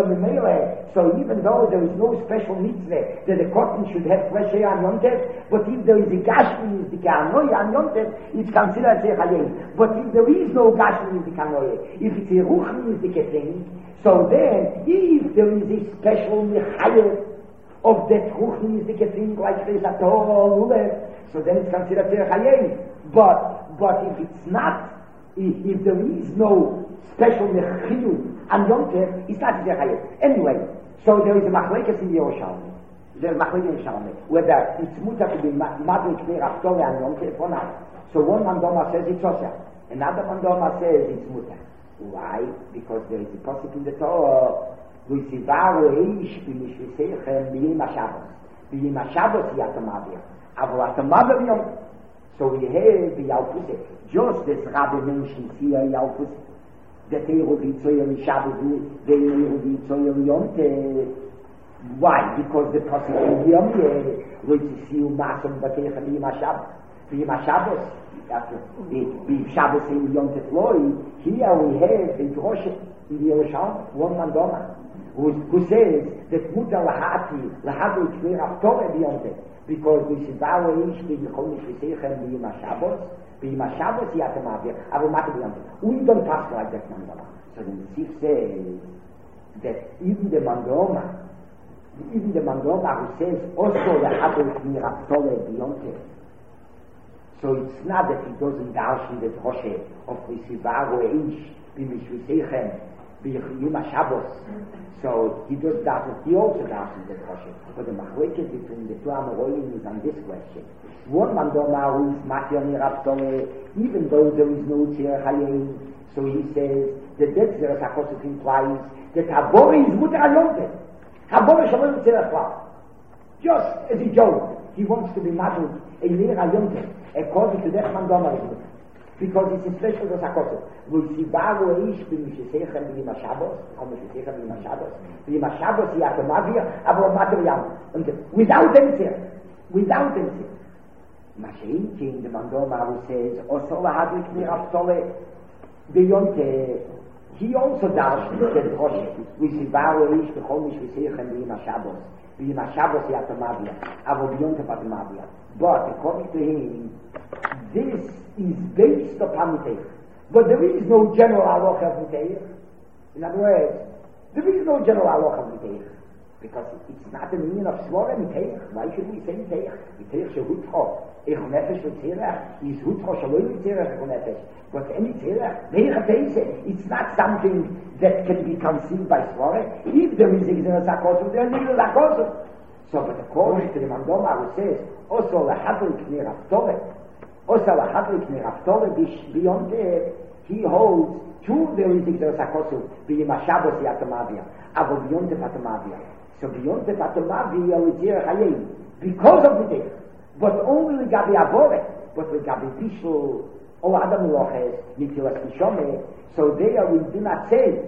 [SPEAKER 2] even though there is no special mitzvah that the cotton should have fresh air on Yontev, but if there is a gashmiistic anoye on Yontev, it's considered there Hayei. But if there is no gashmiistic anoye, if it's a ruchmiistic thing, so then if there is a special mechayel of that ruchnistic thing like this at all, so then it's considered Hayei. But if it's not, if there is no special mechayel and Yontev, it's not Hayei. Anyway, so there is a machlekes in Yerushalmi. There's a machlekes in Yerushalmi whether it's mutar to be madrik near Aftore and Yontev or not. So one mandoma says it's osher, another mandoma says it's mutar. Why? Because there is a pasuk in the Torah. Lucivaru eish b'mishvisechem b'yim HaShabbos. B'yim HaShabbos yatamavir. Avol atamavir yom. So we have the Yalpuse. Just as Rabbi mentions here Yalpuse. That they will be tzoyer Shabbos, they will be tzoyer Yom. Why? Because the pasuk in Yom Lucivaru masam b'keichem b'yim HaShabbos. B'yim HaShabbos. The Shabbos in Yom Tetloi. Here we have the Droshe in the Yerushalmi, one mandoma, who says that mutar lahadu k'nei Aftore b'Yom because we should bow ish b'yichol mishvisechem b'yim HaShabbos yatem avir avol mata b'Yom. We don't pass like that mandoma. So the Tzif says that even the mandoma who says also lahadu k'nei Aftore b'Yom. So it's not that he doesn't darshan the droshe of Risivaru Eish b'mishvisechem b'yim HaShabbos. So he also darshan the droshe. But the machlekes between the two Amoraim is on this question. One mandoma who is matir niraftore, even though there is no tzir hayim, so he says that there is a chosuk implies that Habore is mutar alonte. Habore shalom tzir achla. Just as a joke, he wants to be matir a nir alonte. According to that mandoma, because it's a special zakot. We see baru eish b'mishesechem b'yim HaShabbos, b'yim HaShabbos yatamavir avol mata b'Yom. Without them, Mashiach in the mandoma who says also lahadu k'nei Aftore b'Yom. he also darshan the Rosh, we see Bauerish, the Chomish, we see Echem, the Shabbos Yatamavia, Avobion Patamavia. But according to him, this is based upon Mitech. But there is no general halacha of Mitech. In other words, there is no general halacha of Mitech. Because it's not the meaning of Svora Mitech. Why should we say Mitech? Mitech Shehutcho, Ech Nefesh V'Tzerach, is Hutcho Shaloi V'Tzerach Ech Nefesh. But any Tzerach, it's not something that can be conceived by Svora. If there is a Zakosu, there is a Zakosu. So, but according to the Mandoma, who says, also lahadrik neraftore, beyond there, he holds two there is Igdar Sakosu, b'yim Shabbos Yatamavia, avo beyond the Fatamavia. So beyond the Fatamavia is here Hayei, because of the day, but only Gabi Avore, but Gabi Bishul, O Adam Loches, Nitilas Nishome, so there we do not say,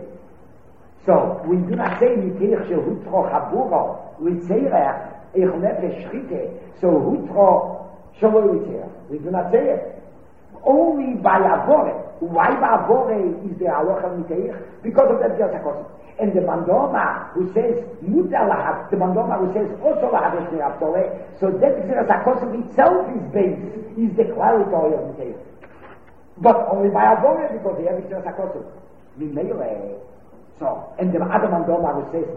[SPEAKER 2] Nitich Shehutro Chaburo, Litzerach, Ich Nefesh Shchite, so Hutro Shaloi Litzerach. We do not say it. Only by Avore. Why by Avore is the Halacha Mitech? Because of that Gersakosim. And the Mandoma who says Muta Lahat, the Mandoma who says also Lahat Avore, so that Gersakosim itself is based, is declaratory of Mitech. But only by Avore because they have Gersakosim. Mimele. So, and the other Mandoma who says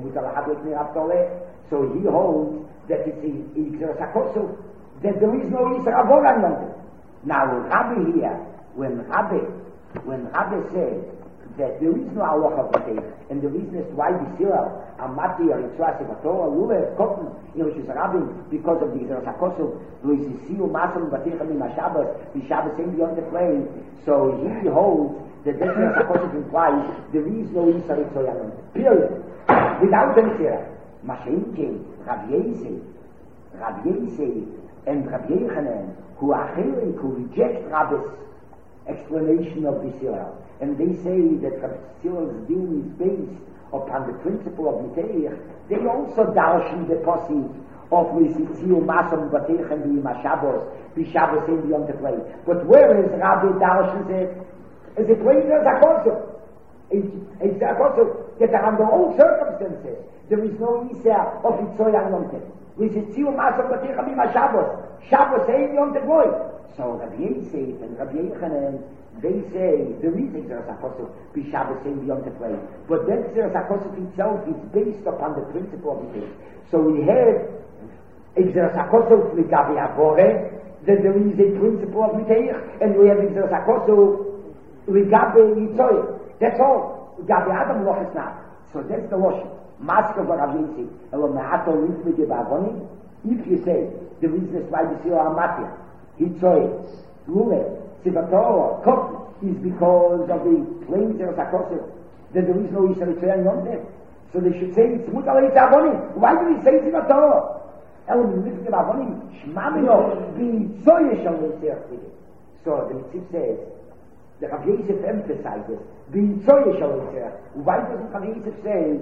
[SPEAKER 2] so he holds that it's Ikzerasakosu, that there is no Isra Avora in London. Now, Rabbi here, when Rabbi says that there is no halacha of Mitech, and the reason is why the Sirah, Amati, or Yitzhak, Sevatorah, Lule, Kotten, Yerush Rabin, because of the Ikzerasakosu, Luis Isiu, Masam, Batecham, Mashabas, the Shabbos ain't beyond the plane, so he holds that this is supposed to imply there is no Isra Yitzoyanon. Period. Without the Mitzvah. Mashenke, Rabbi Yisei, and Rabbi Yechanan, who are Chelik, who reject Rabbi's explanation of this Sirah. And they say that Rabbi Sirah's deen is based upon the principle of Mitech. They also darshan the posik of Lisitziu Masam Batechem B'yim Shabbos, B'Shabbos in beyond the play. But where is Rabbi darshan it? Is it plain as a concept? It's a concept that under all circumstances there is no Isa of Itzoyan Yomtev. With Itziu Masam Batechem B'yim Shabbos, Shabbos ain't Yom Tevoy. So Rabbi Yisef and Rabbi Yechanan, they say there is Exeras HaKosov B'Shabbos ain't Yom Tevoy. But that Exeras HaKosov itself is based upon the principle of it. So we have Exeras HaKosov L'Gabi Avore, that there is a principle of Mitech, and we have Exeras HaKosov L'Gabi Yitzoy. That's all. L'Gabi Adam Loch is not. So that's the Rosh. Masker for Rabbi Yisef. If you say the reason is why the Sirah Amatia, Yitzoy, Lule, Sivatorah, Kotten, is because of the plain Exeras HaKosov, that there is no Yisra Yitzoy Yom Tev. So they should say it's Mutar Yitzoy. Why do we say Sivatorah? So the Mitzvah says, the Rabbi Yisef emphasizes, why doesn't Rabbi Yisef say,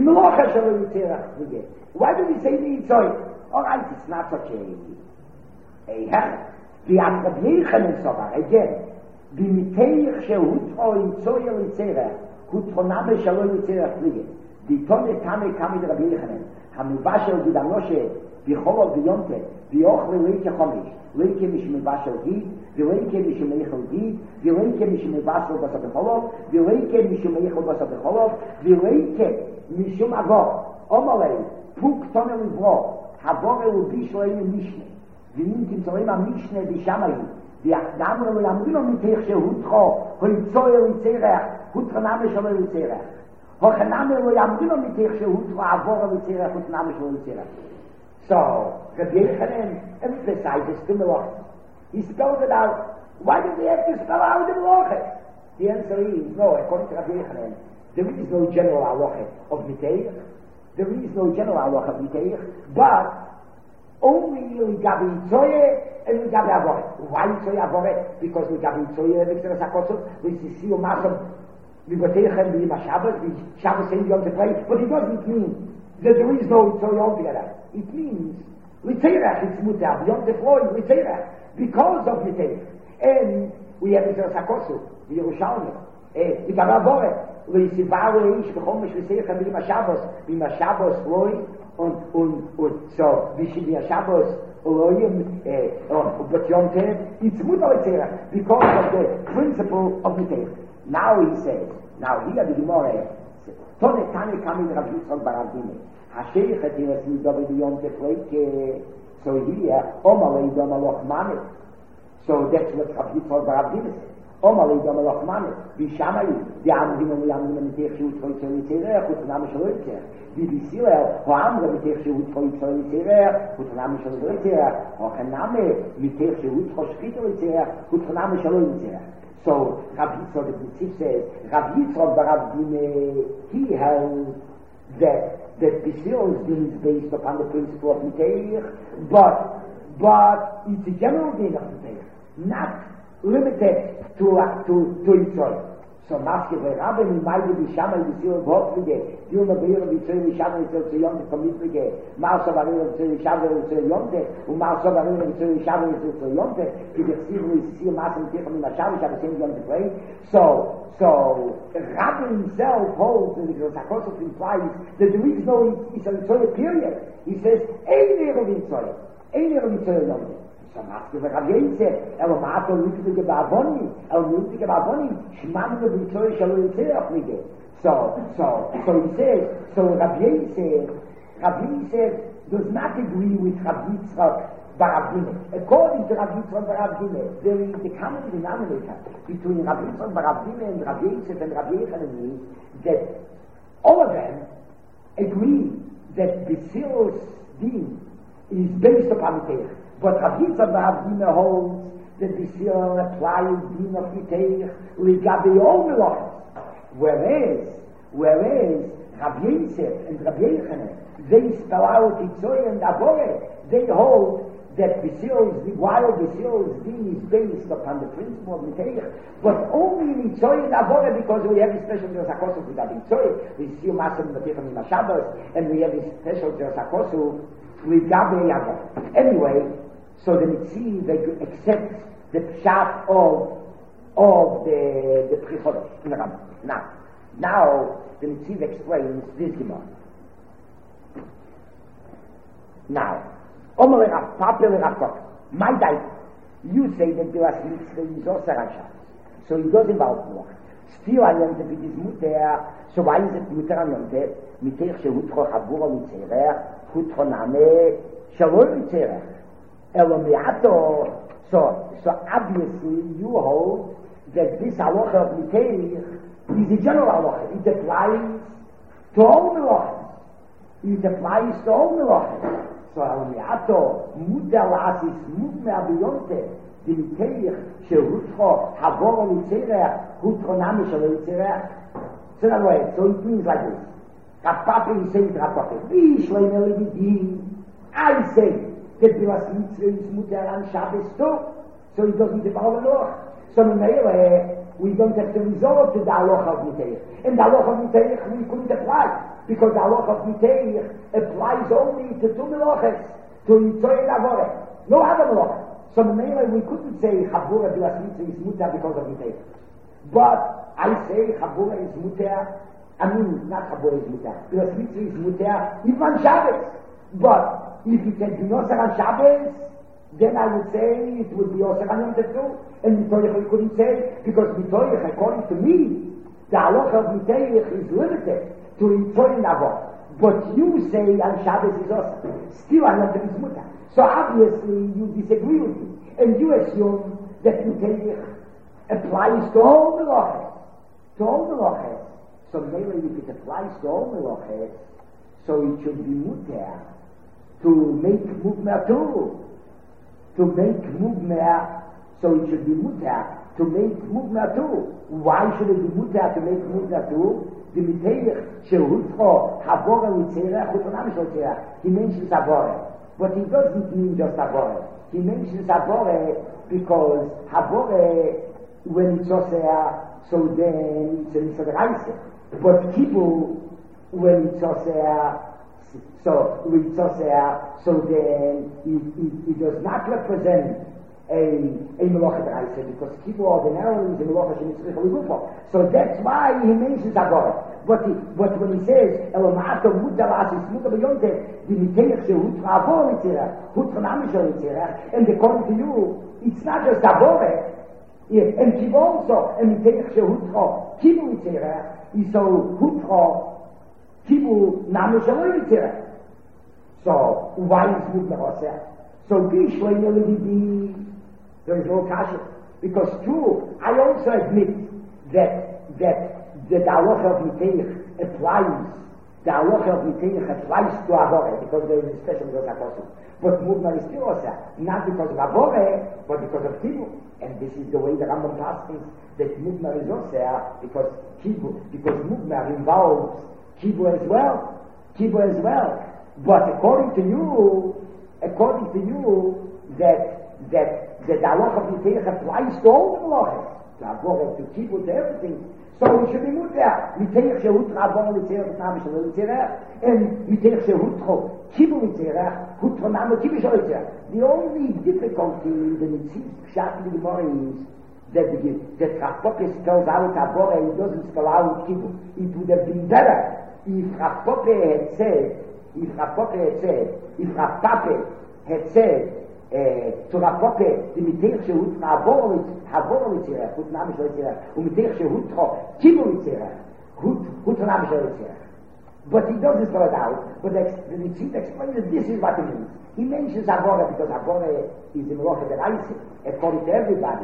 [SPEAKER 2] why do we say B'Yitzoy? Alright, it's not such a heck. The Rabbi Yechanan Sovar, again, B'Mitech Shehutro Yitzoy Yitzerach, Hutro Name Shalom Yitzerach Lige, the Tone Kame Kame Rabbi Yechanan, Hamivashel Gidanoshe, B'Cholov B'Yonte, B'Och Le'Leike Chomish, Leike Mishmevashel Gid, V'Leike Mishmeichel Gid, V'Leike Mishmevashel Basa B'Cholov, V'Leike Mishmeichel Basa B'Cholov, V'Leike Mishum Agor, Omalei, Puk Tonel Ivro, Habore Ubishleim Mishne, V'Nintim Tzolem HaMishne B'Shamayim, V'Amre Le'amrino Mitech Shehutcho, Hoitzoy Litzerach, Hutra Name Shalom Litzerach, Hochaname Le'amrino Mitech Shehutcho, Avore Litzerach, Hutra Name Shalom Litzerach. So, Rabbi Yechanan emphasizes the Melachim. He spelled it out. Why did he have to spell out the Melachim? The answer is, no, according to Rabbi Yechanan, there is no general halacha of Mitech. There is no general halacha of Mitech, but only L'Gabi Yitzoy and L'Gabi Avore. Why Yitzoy Avore? Because L'Gabi Yitzoy and Exeras HaKosov, which is Siu Masam, V'Batechem B'Yim Shabbos, Shabbos ain't Yom Tevoy, but it doesn't mean that there is no Yitzoy altogether. It means Litzerach, it's Mutar, Yom Tevoy, Litzerach, because of Mitech. And we have Exeras HaKosov, the Yerushalmi, L'Gabi Avore, Leisibale ich bekomme ich sehe wie ma Shabbos loi und so wie sie Shabbos loim but yonte it's mutaliter because of the principle of the day. Now he says, now here the Gemara Tone Tane coming Rabbi Yitzchak Baradine Hasheich et yeres mi David yonte fleke so here Omalei Domaloch Manet. So that's what Rabbi Yitzchak Baradine says. Omalei Domaloch Manet Bishamai the Amrim and the Amrim Mitech Shut Choi Tzolitzer Chutnam Shloitzer the Bisiler Ho Amrim Mitech Shut Choi Tzolitzer Chutnam Shloitzer Ho Chaname Mitech Shut Choi Tzolitzer Chutnam Shloitzer. So Rabbi Yitzchak the Mitzvah says Rabbi Yitzchak Baradine he held that Bisiler's din is based upon the principle of Mitech but it's a general din of Mitech, not limited to Yitzchak. So Maske Rabbi in Maide Bishamai Bisiler Botlige Dilma Beir Bisiler Bishamai Bisiler Yonte Commitlige Marsa Baril Bisiler Bishamai Yonte und Marsa Baril Bisiler Bishamai Bisiler Yonte die Bisiler ist hier Masse mit Tichon in Mashav ich habe 10 Yonte Play so Rabbi himself holds and the Sakosov implies that there is no Yitzchak period. He says Ein Ero Yitzchak Yonte. So Maske Rabbi Mato Lutige Bavoni Shman the Yitzchak Shalom Yitzchak so he says so Rabbi said does not agree with Rabbi Yitzchak Baradine. According to Rabbi Yitzchak Baradine, there is the common denominator between Rabbi Yitzchak Baradine and Rabbi Yitzchak and Rabbi Yechanan that all of them agree that Bisiler's din is based upon Mitech. But Rabbi Yitzchak Baradine holds that Bisiler applies din of Mitech ligabe all melachos. Whereas Rabbi Yitzchak and Rabbi Yechanan, they spell out Yitzchak and Abore, they hold that while Bisiler's din is based upon the principle of Mitech, but only in Yitzchak and Abore because we have a special Jerosakosu with Yitzchak, we see Masim Batecham in Shabbos, and we have a special Jerosakosu with Gabe Abore. Anyway, so the Mitzi, they accept the pshat of the Prichodesh in the Rambam. Now the Mitzi explains this Gemara. Now, Omer Rav Papa Rav Kok, my dai, you say that the last mitzvah is also Shabbos, so it doesn't involve Ruach. Still, I learned that it is muter. So why is it muter on Yom Tov? Mitech shehutcho chabura mitzerech, hutcho name shalom mitzerech. So obviously you hold that this halacha of Mitech is a general halacha. It applies to all melachos. It applies to all melachos. So Almiato Muda Lasis Mudna Biyonte the Mitech Shehutcho Havora Mitzerech Hutcho Name Shalotzerech. So in other words, so it means like this. Kapapa is saying to Kapapa, I say that Bilas Mitzvah is Mutter on Shabbos too, so it doesn't involve the law. So we don't have to resort to the halacha of Mitech. And the halacha of Mitech we couldn't apply, because the halacha of Mitech applies only to two melachos, to Yitzchak and Avore, no other melacha. So we couldn't say Chabura Bilas Mitzvah is Mutter because of Mitech. But I say Chabura is Mutter, not Chabura is Mutter, Bilas Mitzvah is Mutter even on Shabbos. But if it had been Osir on Shabbos, then I would say it would be Osir on Yom Tov too. And Mitoich we couldn't say, because Mitoich, according to me, the halacha of Mitoich is limited to Yitzchak and Avor. But you say on Shabbos is Osir. Still on Yom Tov is Mutter. So obviously you disagree with me. And you assume that Mitoich applies to all the melachos. To all the melachos. So maybe if it applies to all the melachos, so it should be Mutter to make mugmer too. To make mugmer, so it should be mutter to make mugmer too. Why should it be mutter to make mugmer too? The Mitech shehutcho havora mitzerech utonam shlotzerech. He mentions Havore, but he doesn't mean just Havore. He mentions Havore because Havore, when it's oseh, so then it's a mitzvah. But Kippur, when it's oseh, so then it does not represent a Melocha Deraisa, because Kibbutz ordinarily is a Melocha Shemitzrich Legufa. So that's why he mentions Agora. But when he says, Elomato Mutar Asis Mutar B'Yontev, the Miteich Shehutra Avor Litzirach, Hutra Namishal Litzirach, and according to you, it's not just Avore, and Kibbutz also, and Miteich Shehutra Kibbutz Litzirach, is so Hutra Kibbutz Namishal Litzirach. So, why is Mutar Asis? So, Bishlein Yolidi, there is no kasha. Because true, I also admit that the halacha of Miteich applies, the halacha of Miteich applies to Avore, because there is a special Rosh But Mudmar is still also, not because of Avore, but because of Kibbutz. And this is the way the Rambam passes, that Mudmar is also, because Mudmar involves Kibbutz as well. Kibbutz as well. But according to you, that the halacha of Miteich applies to all the halachas, to Avore, to Kibbutz, to everything. So we should be mutar. Miteich shehutra avon litzerach nami shel litzerach, and miteich shehutro kibbutz litzerach, hutro nami kibbutz shel litzerach. The only difficulty in the Nitziv's pshat in the Gemara is that Rav Poppe spells out Avore, he doesn't spell out kibbutz. It would have been better if Rav Poppe had said, if Rav Pape had said to Rav Poppe, the miteich shehutra avon litzerach, hutro nami shel litzerach, ומתך שהותחו קיבול יצרח, הותחו נמי של יצרח. But he doesn't spell it out, but the Nitzit explains that this is what it means. He mentions Agora because Agora is the Melocha Deraisa, according to everybody.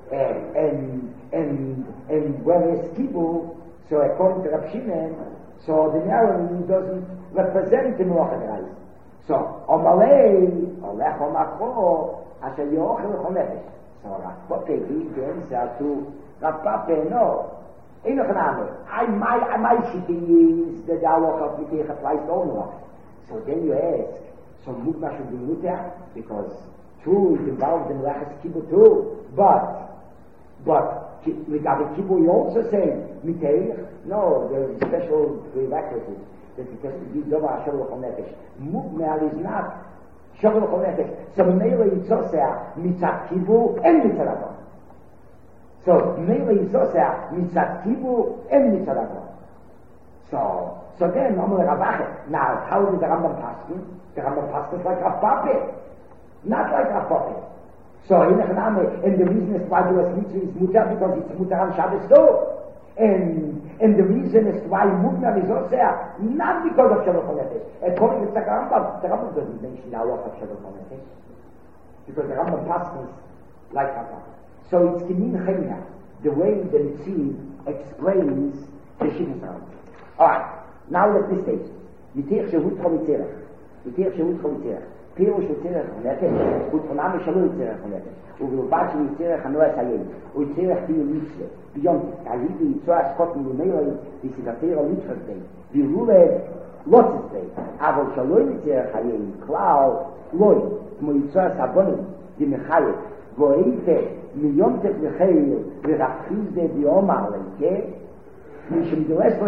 [SPEAKER 2] And whereas Kibbutz, so according to Rav Shimon, so ordinarily he doesn't represent the Melocha Deraisa. So, Omalei, Olech Omakro, Asher Yochel Chonefesh. So Rav Poppe gives the answer to Rav Pape, no. Enoch Name. My shitty is the halacha of Miteich applies to all halachas. So then you ask, so Mudmar should be mutar, because true is involved in Lechas Kibbutz too. But regarding Kibbutz you also say Miteich. No, there is a special prerequisite that it has to be Dovar Asher L'chol Nefesh. Mudmar is not Shavul L'chol Nefesh. So Meila Yitzoseh Mitzat Kibbutz and Mitzat Avon. So Meila Yitzoseh Mitzat Kibbutz and Mitzat Avon. So then Omer Ravache. Now, how did the Rambam paskin? The Rambam paskin like Rav Pape, not like Rav Pape. So and the reason is why the Mitzvah is mutar because it's mutar on Shabbos too. And the reason is why Mudmar is also not because of Shavul L'chol Nefesh. According to the Rambam doesn't mention the halacha of Shavul L'chol Nefesh because the Rambam passes like Rambam. So it's Kimin Chemia, the way the Nitziv explains the Shivas Rambam. All right, now let me say, Miteich shehutro litzerach, פירוש יצרח נפש, ותכונה משלו יצרח נפש, ובלבד שיצרח הנועס היום, ויצרח פיו מצווה, ביום תעליבי יצוע סקוט מלומי, וסיבתר ליטרס בי, וירולד לוצס בי, אבל שלו יצרח היום, כלל לוי, כמו יצוע סבונים, דמחייב, ואיפה מיום תפלחיר, ורחיז די ביומר לנקה, משום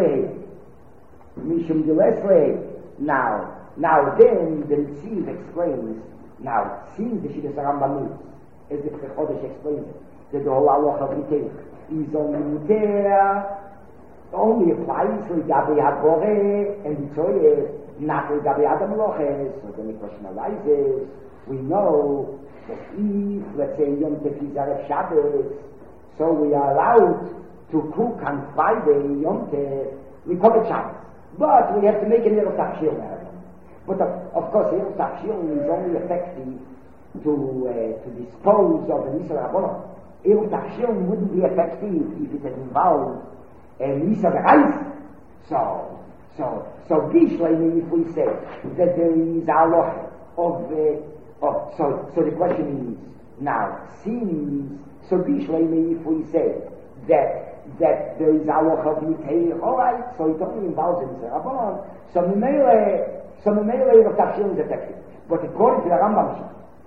[SPEAKER 2] דלס להם, Now then, the Nitziv explains, now, since the Shivas Rambam is, as the Chodesh explains it, that the whole halacha of Miteich is only mutar, only applies to Gabi Habore and Vitzoye, not to Gabi Adam Loches. So then the question arises, we know that if, let's say, Yom Tov is Erev Shabbos, so we are allowed to cook on Friday, Yom Tov, we call it Shabbos. But we have to make an Erev Tafshir now. But of course, Erev Tafshir is only effective to dispose of the Nisa Rabbanah. Erev Tafshir wouldn't be effective if it had involved a Nisa Reis. So Bishleim, if we say that there is a halacha so the question is now, since so Bishleim, if we say that there is a halacha of Miteich, all right, so it only involves a Nisa Rabbanah. So Memele of Tafshir is effective. But according to the Rambam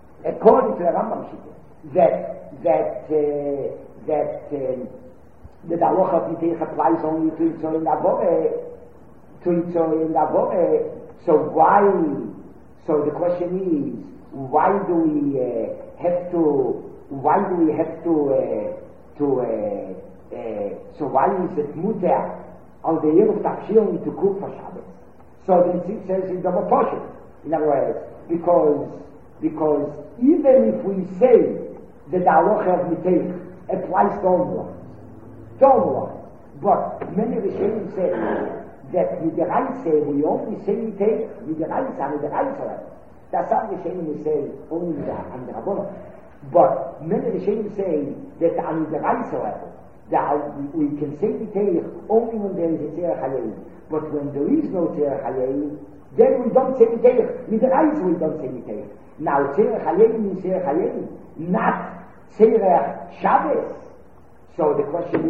[SPEAKER 2] Shita, that the halacha of Miteich applies only to Yitzor in Avore, so the question is, why do we have to why do we have so why is it mutter on the year of Tafshilin to cook for Shabbos? So the Tzitz says it's double portion. In other words, because even if we say that the halacha of Mitech applies to all laws, but many Rishonim say that with the Reise we only say Mitech, with the Reise. That's some Rishonim we say only with the Rabbanon. But many Rishonim say that on the Reise level, that we can say Mitech only when there is a Tzerach Hayei. But when there is no Tzerach Hayei, then we don't say Mitech. With the Reise we don't say Mitech. Now Tzerach Hayei means Tzerach Hayei, not Tzerach Shabbos. So the question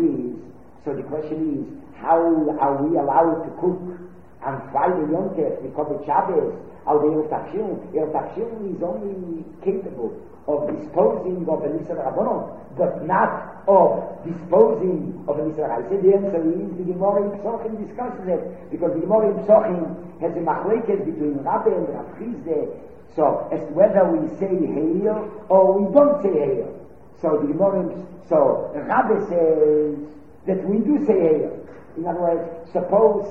[SPEAKER 2] is, how are we allowed to cook on Friday Yom Tov because of Shabbos? Al Erev Tafshilin is only capable of disposing of an Isra Rabbanon, but not of disposing of an Isra. I said the answer is the Gemara in Psochim discusses it, because the Gemara in Psochim has a machlekes between Rabbi and Rav Chizde, so as to whether we say Heil or we don't say Heil. So the Gemara, so Rabbi says that we do say Heil. In other words, suppose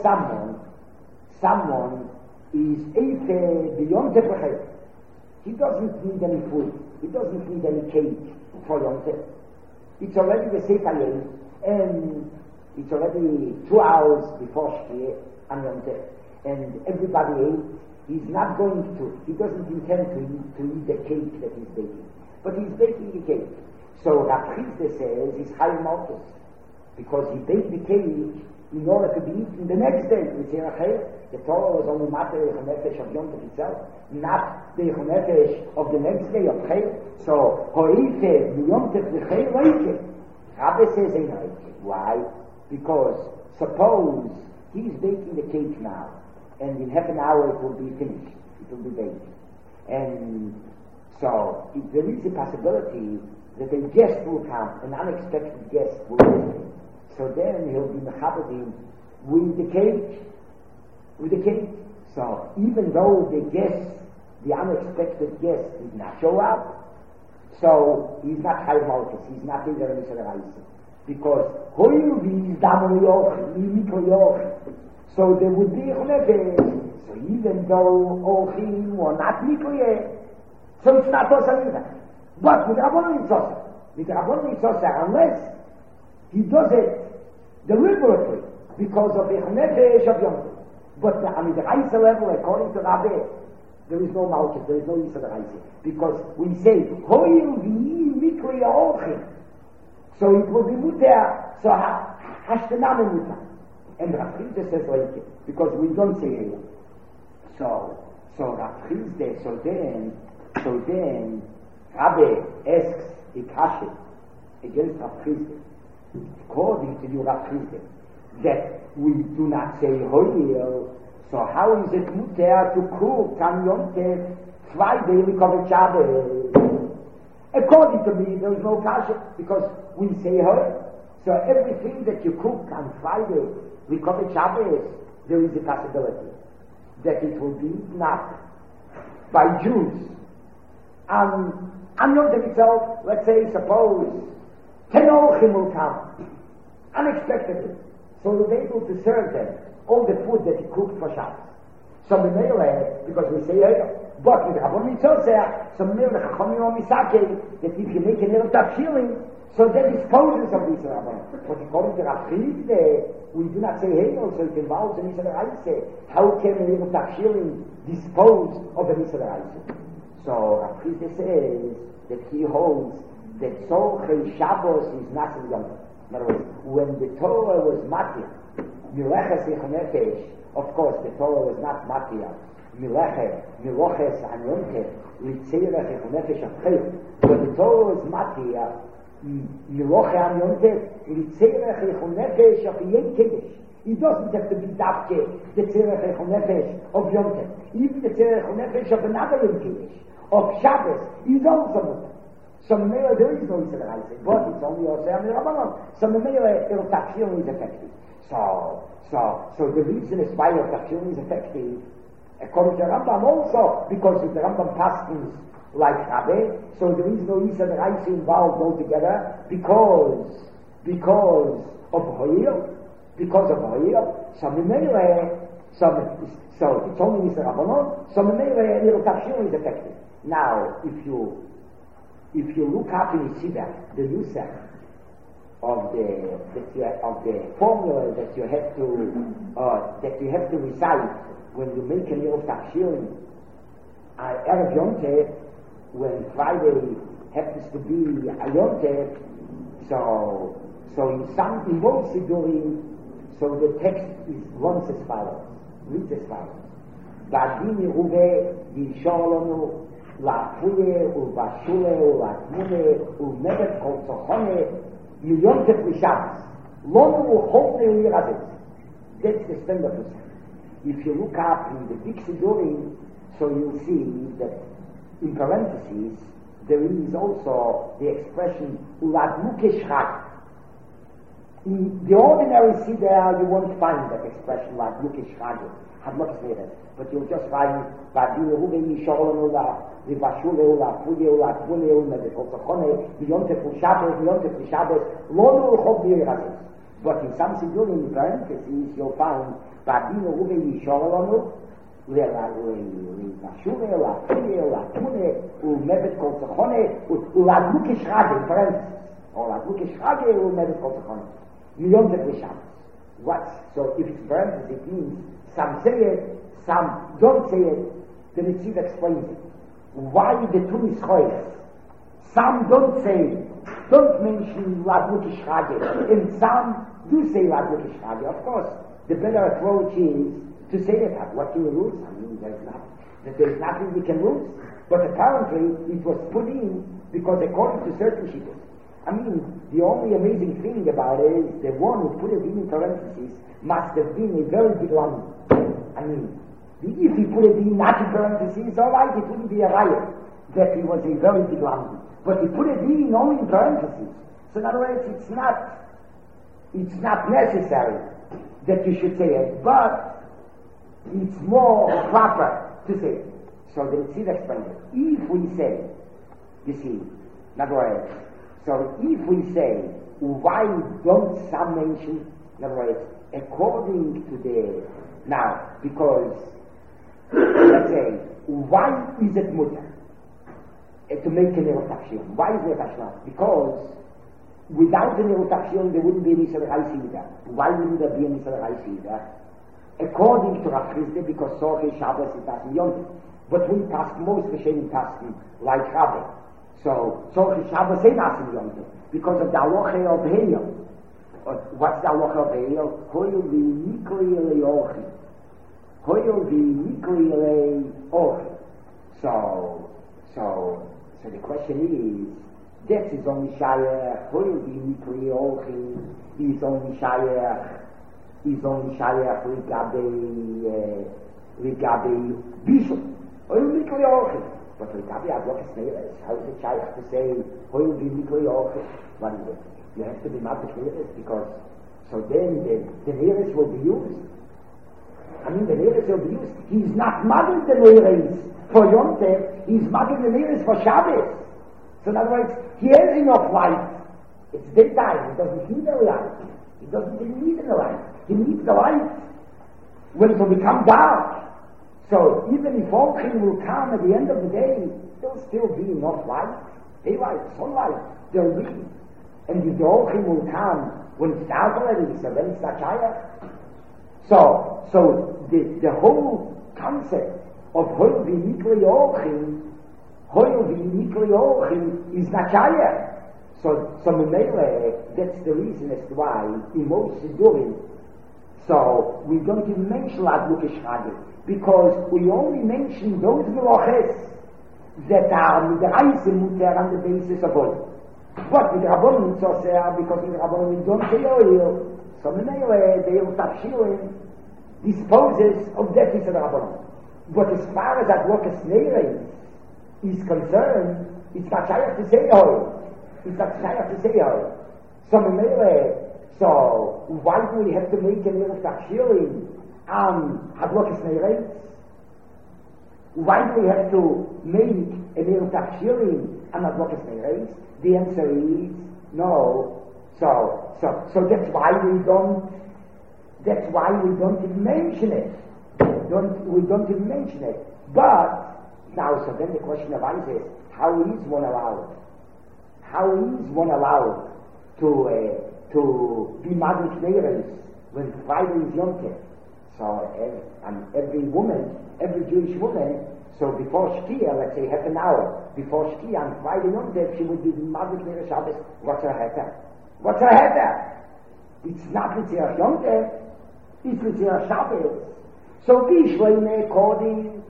[SPEAKER 2] someone is beyond the Heil. He doesn't need any food. He doesn't need any cake for Yom Tov. It's already the Sefer Hayei, and it's already 2 hours before Shkia on Yom Tov, and everybody ate. He doesn't intend to eat the cake that he's baking, but he's baking the cake. So Rav Chizde says he's high malchus, because he baked the cake in order to be eaten the next day. The Torah was only matter the Nefesh of Yom Tov itself, not the Nefesh of the next day of Chayil. So Ho'ite the Yom Tov the Chayil Reiche. Rabbi says ain't Reiche. Why? Because suppose he's baking the cake now, and in half an hour it will be finished. It will be baked. And so there is a possibility that a guest will come, an unexpected guest will visit. So then he'll be mechabedim with the cake. So even though the unexpected guest did not show up, so he's not Chayv Malchus, he's not in the Israel, because Hoyu is Damar Yoch, so there would be Chonefesh. So even though Ochim were not Mikroye, so it's not Tosa either. But with Rabbanon Yitzosah, unless he does it deliberately because of the Nefesh of Yom Tov. But on the Reise level, according to Rabbi, there is no Malchus, there is no Yisra Reise. Because we say, Hoyu v'yi mikri ha'olchim. So it will be muter, so hashtenam muter. And Rav Chizde says like it, because we don't say it. So Rav Chizde, so then Rabbi asks the kasha against Rav Chizde. According to you, Rav Chizde, that we do not say Hoyel, so how is it muter to cook on Yom Tov Friday because of Shabbos? According to me, there is no kasha, because we say Hoyel. So everything that you cook on Friday because of Shabbos, there is a possibility that it will be not by Jews. On Yom Tov itself, let's say, suppose 10 Orchim will come unexpectedly. So we'll be able to serve them all the food that he cooked for Shabbos. So the Meileh, because we say, but with Rabbanon Yitzosah, so the Meileh Chachamim or Misake, that if you make an Erev Tafshilin, so that disposes of this Rabbanon. But according to Rav Chizde, we do not say Heil, so it involves an Yisrael Reise. How can an Erev Tafshilin dispose of an Yisrael Reise? So Rav Chizde says that he holds that Tzorchei Shabbos is not in Yom Tov. In other words, when the Torah was matir, Mileches Nefesh, of course the Torah was not matir, Miloches and Yom Tov, Litzerech Nefesh Achel. When the Torah was matir, Miloches and Yom Tov, Litzerech Nefesh of Yom Kiddush. It doesn't have to be Davke, the Tzerech Nefesh of Yom Tov. Even the Tzerech Nefesh of another Yom Kiddush, of Shabbos, is also mutter. So Meila, there is no Yisrael, but it's only Oseh and Rabbanon. So Meila, Erev Tafshilin is effective. So the reason is why Erev Tafshilin is effective According to the Rambam also, because if the Rambam paskins like Rabbe, so there is no Isa the Reise involved altogether because of Hoyer, so it's only Mr. Rabbanon, so Memele Nero Tafshir is effective. Now, if you look up and you see that the Nusach of the formula that you have to recite when you make a Nero Tafshir, Erev Yom Tov, when Friday happens to be a Yom Tov, so in both Sidurim, so the text runs as follows, reads as follows. Ba'adini Ruve Yisholonu La'afuye U'Bashule U'Latmune U'Mevet Kol Tzochone Yom Tov L'Shabbos Lonu U'Chol U'Yiradez. That's the standard of it. If you look up in the big Sidurim, so you'll see that in parentheses there is also the expression U'Latmuke Shchak. In the ordinary Siddur, you won't find that expression like Lukish Chagim, Hadlok Seder, but you'll just find Ba'adini Ruve Yisholonu L'Bashule U'La'afuye U'Latmune U'Mevet Kol Tzochone Yom Tov L'Shabbos Lonu U'Chol U'Yiradez. But in some Sidurim, in parentheses, you'll find Ba'adini Ruve Yisholonu L'Bashule U'La'afuye U'Latmune U'Mevet Kol Tzochone U'Latmuke Shchagim, in parentheses, or Latmuke Shchagim U'Mevet Kol Tzochone. Yom Tov L'Shabbos. What? So if it's parentheses, it means some say it, some don't say it. The Netziv explains it. Why the two is choice? Some don't say, don't mention Latmuke Shchagim, and some do say Latmuke Shchagim. Of course, the better approach is to say that. What can you lose? I mean, there's nothing we can lose. But apparently, it was put in because according to certain shittas, I mean, the only amazing thing about it is the one who put it in parentheses must have been a very big one. I mean, if he put it in not in parentheses, all right, it wouldn't be a riot that he was a very big one. But he put it in only in parentheses. So in other words, it's not necessary that you should say it, but it's more proper to say it. So the Netziv explains it. If we say, you see, in other words, so if we say, why don't some mention, in other words, according to the, now, because, let's say, why is it mutter to make an Erotachshion? Why is it Erotachshion? Because without an Erotachshion there wouldn't be any Yisrael either. Why wouldn't there be any Yisrael either? According to Rav Chisda, because Sorge Shabbos is Tassim Yom Tov. But we pass most Rishonim Tassim like Rabbi. So Shabbos ain't Tassim Yom Tov because of the halacha of Heil. What's the halacha of Heil? Hoil v'nikli elei orchi. Hoil v'nikli elei orchi. So the question is, that is only Shayach. Hoil v'nikli orchi is only Shayach. Is only Shayach Rigabe Bishop. Hoil v'nikli orchi. But Rigabe Adlokas Neres, how is it Shayach to say, Hoil v'nikli orchi? What is it? You have to be Matik Neres because, so then the Neres will be used. I mean, the Neres will be used. He's not Magin the Neres for Yom Tov, he's Magin the Neres for Shabbos. So in other words, he has enough light. It's daytime, he doesn't need a light. He doesn't need a light. He needs the light when it will become dark. So even if Orchim will come at the end of the day, there'll still be enough light. Daylight, sunlight, there'll be. And if the Orchim will come when it's dark already, so then it's not Shayach. So the whole concept of Hoil v'nikli Orchim is not Shayach. So Memele, that's the reason as to why in most Sidurim, so we don't even mention Latmuke Shchagim, because we only mention those Meloches that are Midraisim Muter on the basis of oil. But with Rabbanon it's also because with Rabbanon we don't say oil. So Memele, the Erotachshion disposes of that is the Rabbanon. But as far as Adlokas Neres is concerned, it's not Shayach to say oil. It's not Shayach to say oil. So Memele, so why do we have to make an Erotachshion on Hadlokas Neres? Why do we have to make a little tafshirin and not look at Neres? The answer is no. So that's why we don't even mention it. We don't even mention it. But now, so then the question arises: how is one allowed? How is one allowed to be Madlik Neres when Friday is Yom Tov? So, and every Jewish woman, so before Shkia, let's say half an hour before Shkia on Friday Yom Tov, she would be Madlik Neres Shabbos. What's her heter? What's her heter? It's not L'tzir Yom Tov, it's L'tzir Shabbos. So Vishleime according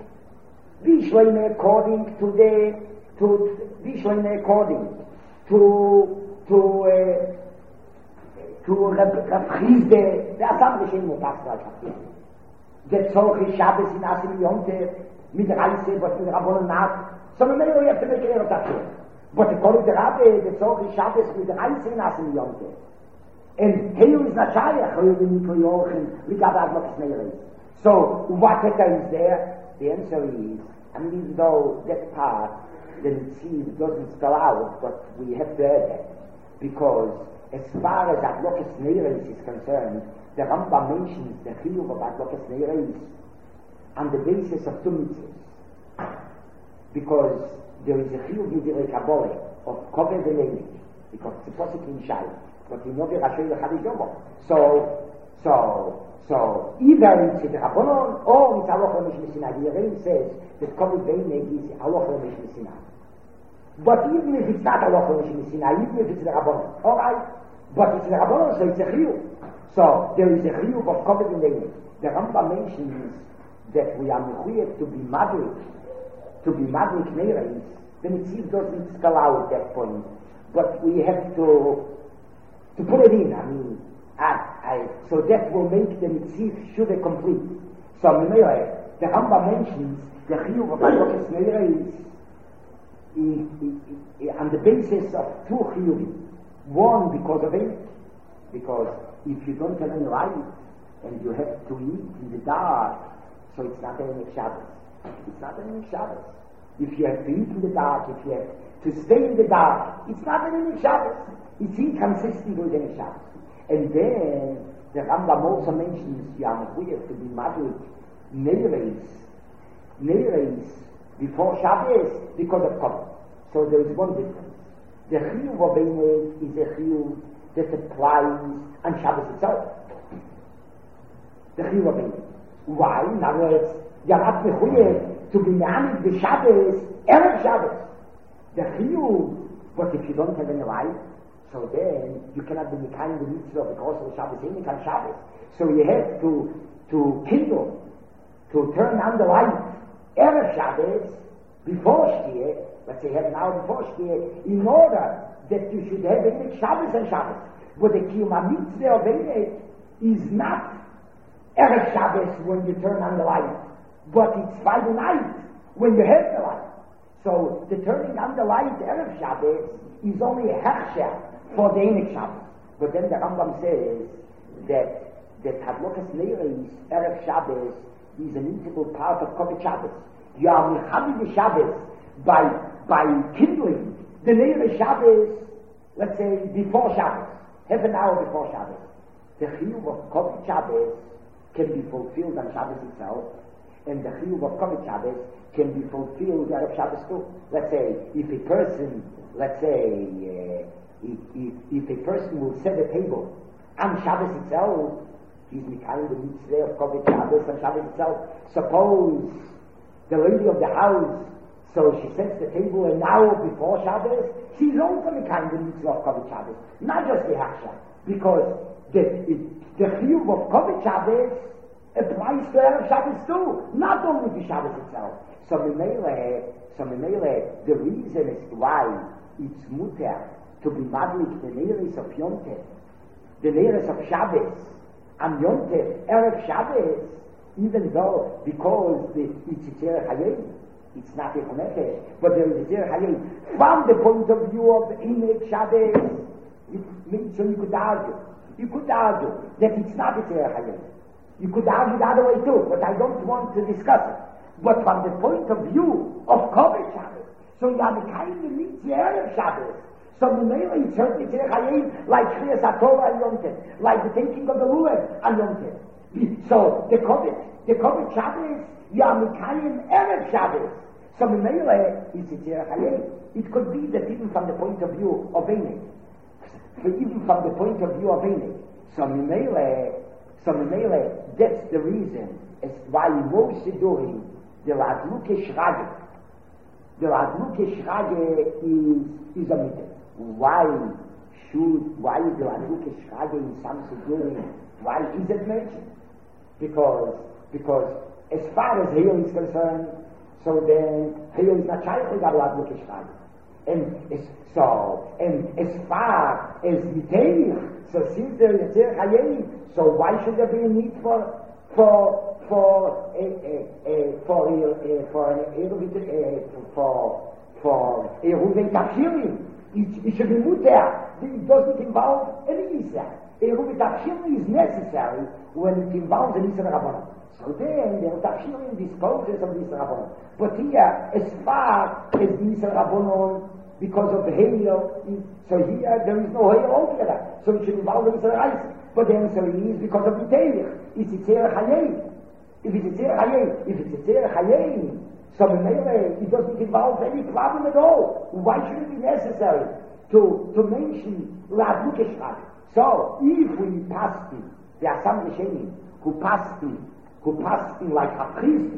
[SPEAKER 2] to Rav Chizde, der Asam Rishin Mutafra Shafir. Der Zorchi Shabbos in Asim Yom Tov, mit Reise, was in Rabbonon Nacht, so we may have to make a Tafir. But according to Rabbi, the Zorchi Shabbos mit Reise in Asim Yom Tov. And here is not Shayach, here is Mikro Yochen, we got that much Neres. So, what is there? The answer is, and even though that part, the Nitziv doesn't spell out, but we have to add that. Because as far as Adlokas Neres is concerned, the Rambam mentions the Chiyuv of Adlokas Neres on the basis of two mitzvahs. Because there is a Chiyuv Yidirei Kabbalah of Koved Eleinik, because it's a posik in Shai, but in Novi Rashay Yechadish Yomo. So either it's the Rabbanon or it's Halacha L'Mishne Sinai. The Rebbe says that Koved Eleinik is Halacha L'Mishne Sinai. But even if it's not Halacha L'Mishne Sinai, even if it's the Rabbanon, all right. But it's the Rabbanon, so it's a Chiyuv. So there is a Chiyuv of Koved Eleinik. The Rambam mentions that we are mechuyev to be Madlik Neres. The Nitziv doesn't spell out that point, but we have to put it in. I mean, so that will make the Nitziv Shuvah complete. So the Rambam mentions the Chiyuv of Adlokas Neres on the basis of two Chiyuvim. One, because of it, because if you don't have any light and you have to eat in the dark, so it's not any Shabbos. It's not any Shabbos. If you have to eat in the dark, if you have to stay in the dark, it's not any Shabbos. It's inconsistent with any Shabbos. And then the Rambam also mentions you are required to be Madlik Neres before Shabbos because of Kodesh. So there is one difference. The Chiyuv of Einik is a Chiyuv that applies on Shabbos itself. The Chiyuv of Einik. Why? In other words, you are not required to be Me'amid the Shabbos, Erev Shabbos. The Chiyuv, but if you don't have any light, so then you cannot be Mekayim the mitzvah of the course of Shabbos, Einik on Shabbos. So you have to kindle, to turn on the light, Erev Shabbos, before Shkia, let's say half an hour before Shkia, in order that you should have Einik Shabbos and Shabbos. But the Kiyum HaMitzvah of Einik is not Erev Shabbos when you turn on the light, but it's Friday night when you have the light. So the turning on the light Erev Shabbos is only a hechsher for the Einik Shabbos. But then the Rambam says that Hadlokas Neres Erev Shabbos is an integral part of Koved Shabbos. You are Mechabi the Shabbos by kindling the Neres Shabbos, let's say before Shabbos, half an hour before Shabbos. The Chiyuv of Koved Shabbos can be fulfilled on Shabbos itself, and the Chiyuv of Koved Shabbos can be fulfilled Erev Shabbos too. Let's say if a person, if a person will set a table on Shabbos itself, he's Mekayim the mitzvah of Koved Shabbos on Shabbos itself. Suppose the lady of the house, so she sets the table an hour before Shabbos, she's also Mekayim the mitzvah of Koved Shabbos, not just the Hachsha, because the Chiyuv of Koved Shabbos applies to Erev Shabbos too, not only to Shabbos itself. So Memele, the reason as to why it's muter to be madlik the Neres of Yom Tov, the Neres of Shabbos, and Yom Tov, Erev Shabbos, even though, because it's a Tzerech Hayim, it's not a Chonefesh, but there is a Tzerech Hayim, from the point of view of Einik Shabbos, so you could argue that it's not a Tzerech Hayim. You could argue the other way too, but I don't want to discuss it. but from the point of view of Kodesh Shabbos. So you have a kind of mitzvah Erev Shabbos. So the Mele is certainly like Kriyas HaTorah and Yom Tov, like the taking of the Lulav and Yom Tov. So the Kodesh Shabbos, you have a kind of Erev Shabbos. So the Mele is it could be that even from the point of view of Einik, even from the point of view of Einik, so the Mele, that's the reason as why most doing the Ladluke Shrage. The Ladluke Shrage is a mitzvah. Why is the Ladluke Shrage in some Sidurim? Why is it mentioned? Because as far as Hale is concerned, so then Hale is not shaykh with Ladluke Shrage. And as far as Miteich, so since there is Tzir Chayei, so why should there be a need for Eruven Tafshirim? It should be mutter. It doesn't involve any Isa. Eruven Tafshirim is necessary when it involves an Isa Rabbanon. So then the Tafshirim disposes of Isa Rabbanon. But here, as far as the Isa Rabbanon, because of the Hail, so here there is no Hail altogether. So it should involve the Isa Rabbanon. But the answer is because of the Teich. It's Tzir Chayei. If it's a Tzir Chayei, so it doesn't involve any problem at all. Why should it be necessary to mention Ladluke Shrage? So, if we pass there are some Rishonim who pass like a priest,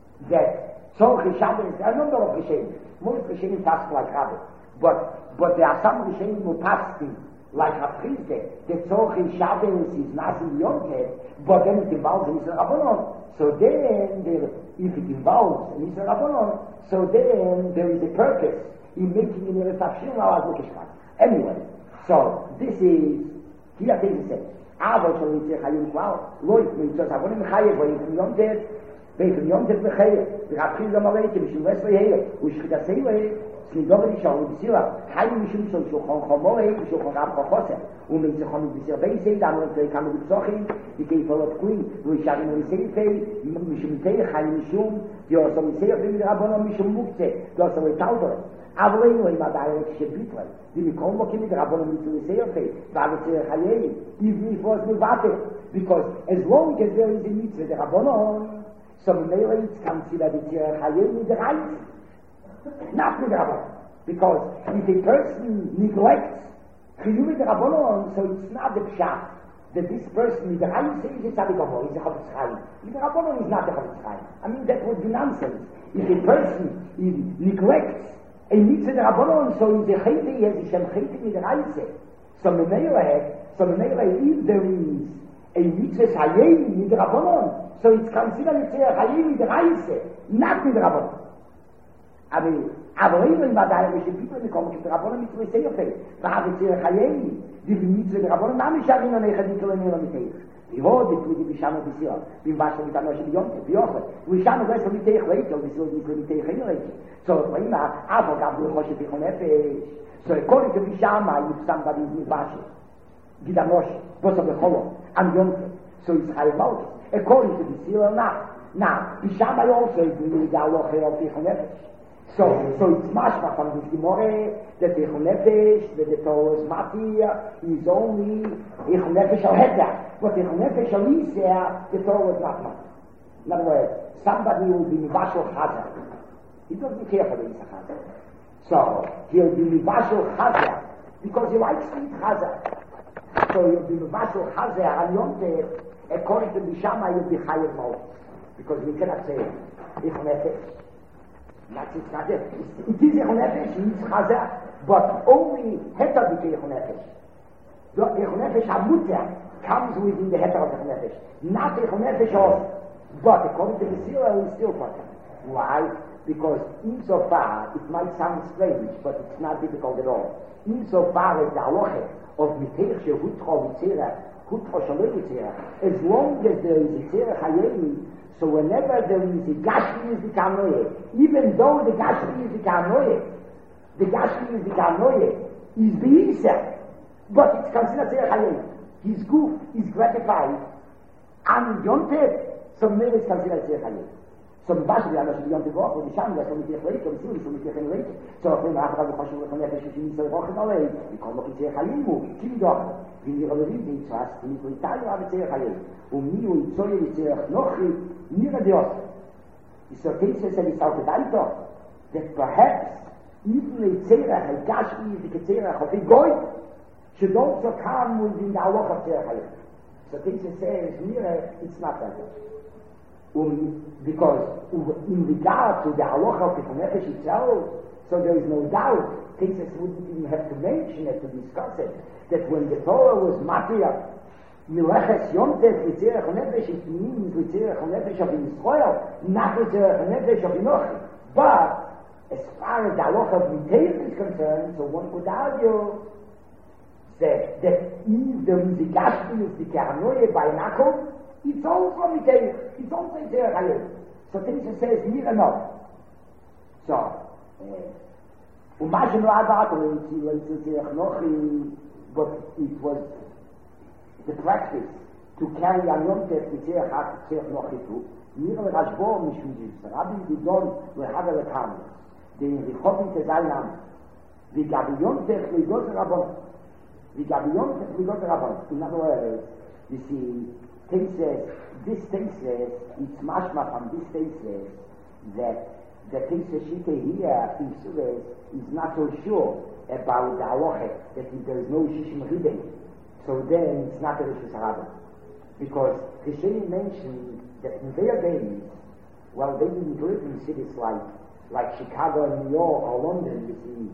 [SPEAKER 2] that Tzorche Shabbos, a number of Rishonim, most Rishonim pass like Rabbi, but there are some Rishonim who pass like a priest, that Tzorche Shabbos is not in Yom Tov, but then it involves an Yisrael Rabbanon. So then, if it involves an Yisrael Rabbanon, so then there is a purpose in making an Eretz Tafshirim Ladluke Shrage. Anyway, so this is, here things say, aber shol yitzeh chayim klar, lo yitzeh avonim chayev, vayichem Yom Tov, vayichem Yom Tov v'chayev, v'rabchim gam aleike, mishum vesle heyev, u'shchitasei Snidover is all the Sira, Hayim Mishum so Shulchan Chomoe, Shulchan Rab Chochose, Umetzachon Bisir Beisei, Damon Play Kamu B'Tzochim, the Keifel of Queen, Ruisharim Uliseife, Mishum Tei, Hayim Mishum, Yosam Iseife, Rabbanon Mishum Mukse, Yosam Tauber, Avlein, Madai, Shebitle, the Mikom Mokim, Rabbanon Mishum Iseife, Vavisir Hayei, even if it was Mivater, because as long as there is a mitzvah, the Rabbanon, so Mele it's considered the Hayei with the right. Not with Rabbanon, because if a person neglects Chiyuv with Rabbanon, so it's not the pshat that this person is the Chaim says it's a Gomor, he's a Chavetz Chaim. If the Rabbanon is not the Chavetz Chaim, I mean that would be nonsense. If a person neglects a mitzvah the Rabbanon, so he's a Chayte, he has a Shem Chayte with the Chaim. So Memele, if there is a mitzvah Hayim with the Rabbanon, so it's considered a Hayim with the Chaim, not with the Rabbanon. Aber even by the people in the common the Rabbanon mitzvah say okay. Vahav Tzir Chayei, the mitzvah the Rabbanon not mishavin on echadikel and elam miteich. The whole that we bisham b'sira, b'mvash b'tanosh b'yomte, b'yochel. We sham b'sira miteich later, we still miteich later. So when Avo gab l'chosh b'chon nefesh. So according to Bisham, if somebody is mvash, gidanosh, bosa b'cholon, and yomte, so it's chayim out. According to b'sira now Bisham also is really the aloche of b'chon nefesh. So it's mashma from this Gemara that the Nefesh, that the Torah is Mati, is only Nefesh al Heter, but the Nefesh al Yiseh, the Torah is not Mati. In other words, somebody will be Mivashal Chazer. He doesn't care for the Yiseh Chazer. So he'll be Mivashal Chazer because he likes to eat Chazer. So he'll be Mivashal Chazer and Yom Tov, according to Bishama, he'll be Chayev Mouth because we cannot say Nefesh. It is Echon Nefesh, it's Chazer, but only Heter became Echon Nefesh. The Echon Nefesh HaMuter comes within the Heter of Echon Nefesh, not Echon Nefesh also. But according to the Sira, we still Potter. Why? Because insofar, it might sound strange, but it's not difficult at all. Insofar as the halacha of Miteich Shehutro V'Tzera, Hutro Shalei V'Tzera, as long as there is a Tzera Chayei, so whenever there is a Gashmi is the Kanoye, even though the Gashmi is the Kanoye, is the Isa, but it's considered Tzera Chayei. His goof is gratified, and Yom Tov, so maybe it's considered Tzera Chayei. So the Bashe, the Anash, the Yom Tov, the Sham, the Shom, the Yechleik, the Tzil, the Yechleik, so if we have a Choshev, the Nefesh, the Yisrael, the Choshev, we call it the Chayimu, Kidor, the Yerolevim, the Tzras, the Yisrael, the Chayimu, Umiu, Tzoye, the Tzerach, Nochi, Nira Dios. So Tesis said, it's out the Daito, that perhaps even the Tzerach, the Gashmi, the Tzerach of the Goy, should also come within the Aloch of Tzerach. So Tesis says, Nira, it's not that. Because in regard to the halacha of the nefesh itself, so there is no doubt, Tesis wouldn't even have to mention it, to discuss it, that when the Torah was matir, Mileches Yontet, Litzerech HaNefesh, it means Litzerech HaNefesh of Yisrael, not Litzerech HaNefesh of Inochi. But, as far as the halacha of Mitayim is concerned, so one could argue that if there is a Gashmius, the Karanoye by Nakom, it's also Mitayim, it's also Litzerech HaNefesh. So Tesis says, near enough. So, Umashim La'adato, Litzerech HaNochi, but it was the practice to carry on Yom Tov Tzerach HaTzerach Nochitu, Mir Rashbo Mishmijis, Rabbi Gidon Lehaga Lekam, the Rechobim Tezaynam, the Gabi Yom Tov Ligot Rabon, the Gabi Yom Tov Ligot Rabon. In other words, you see, this thesis, it's mashma from this thesis that the thesis Shita here in Suez is not so sure about the halacha that if there is no Shishim Ridei, so then it's not a Rishus Harabah. Because Rishonim mentioned that in their days, well, they didn't live in cities like Chicago and New York or London, you see.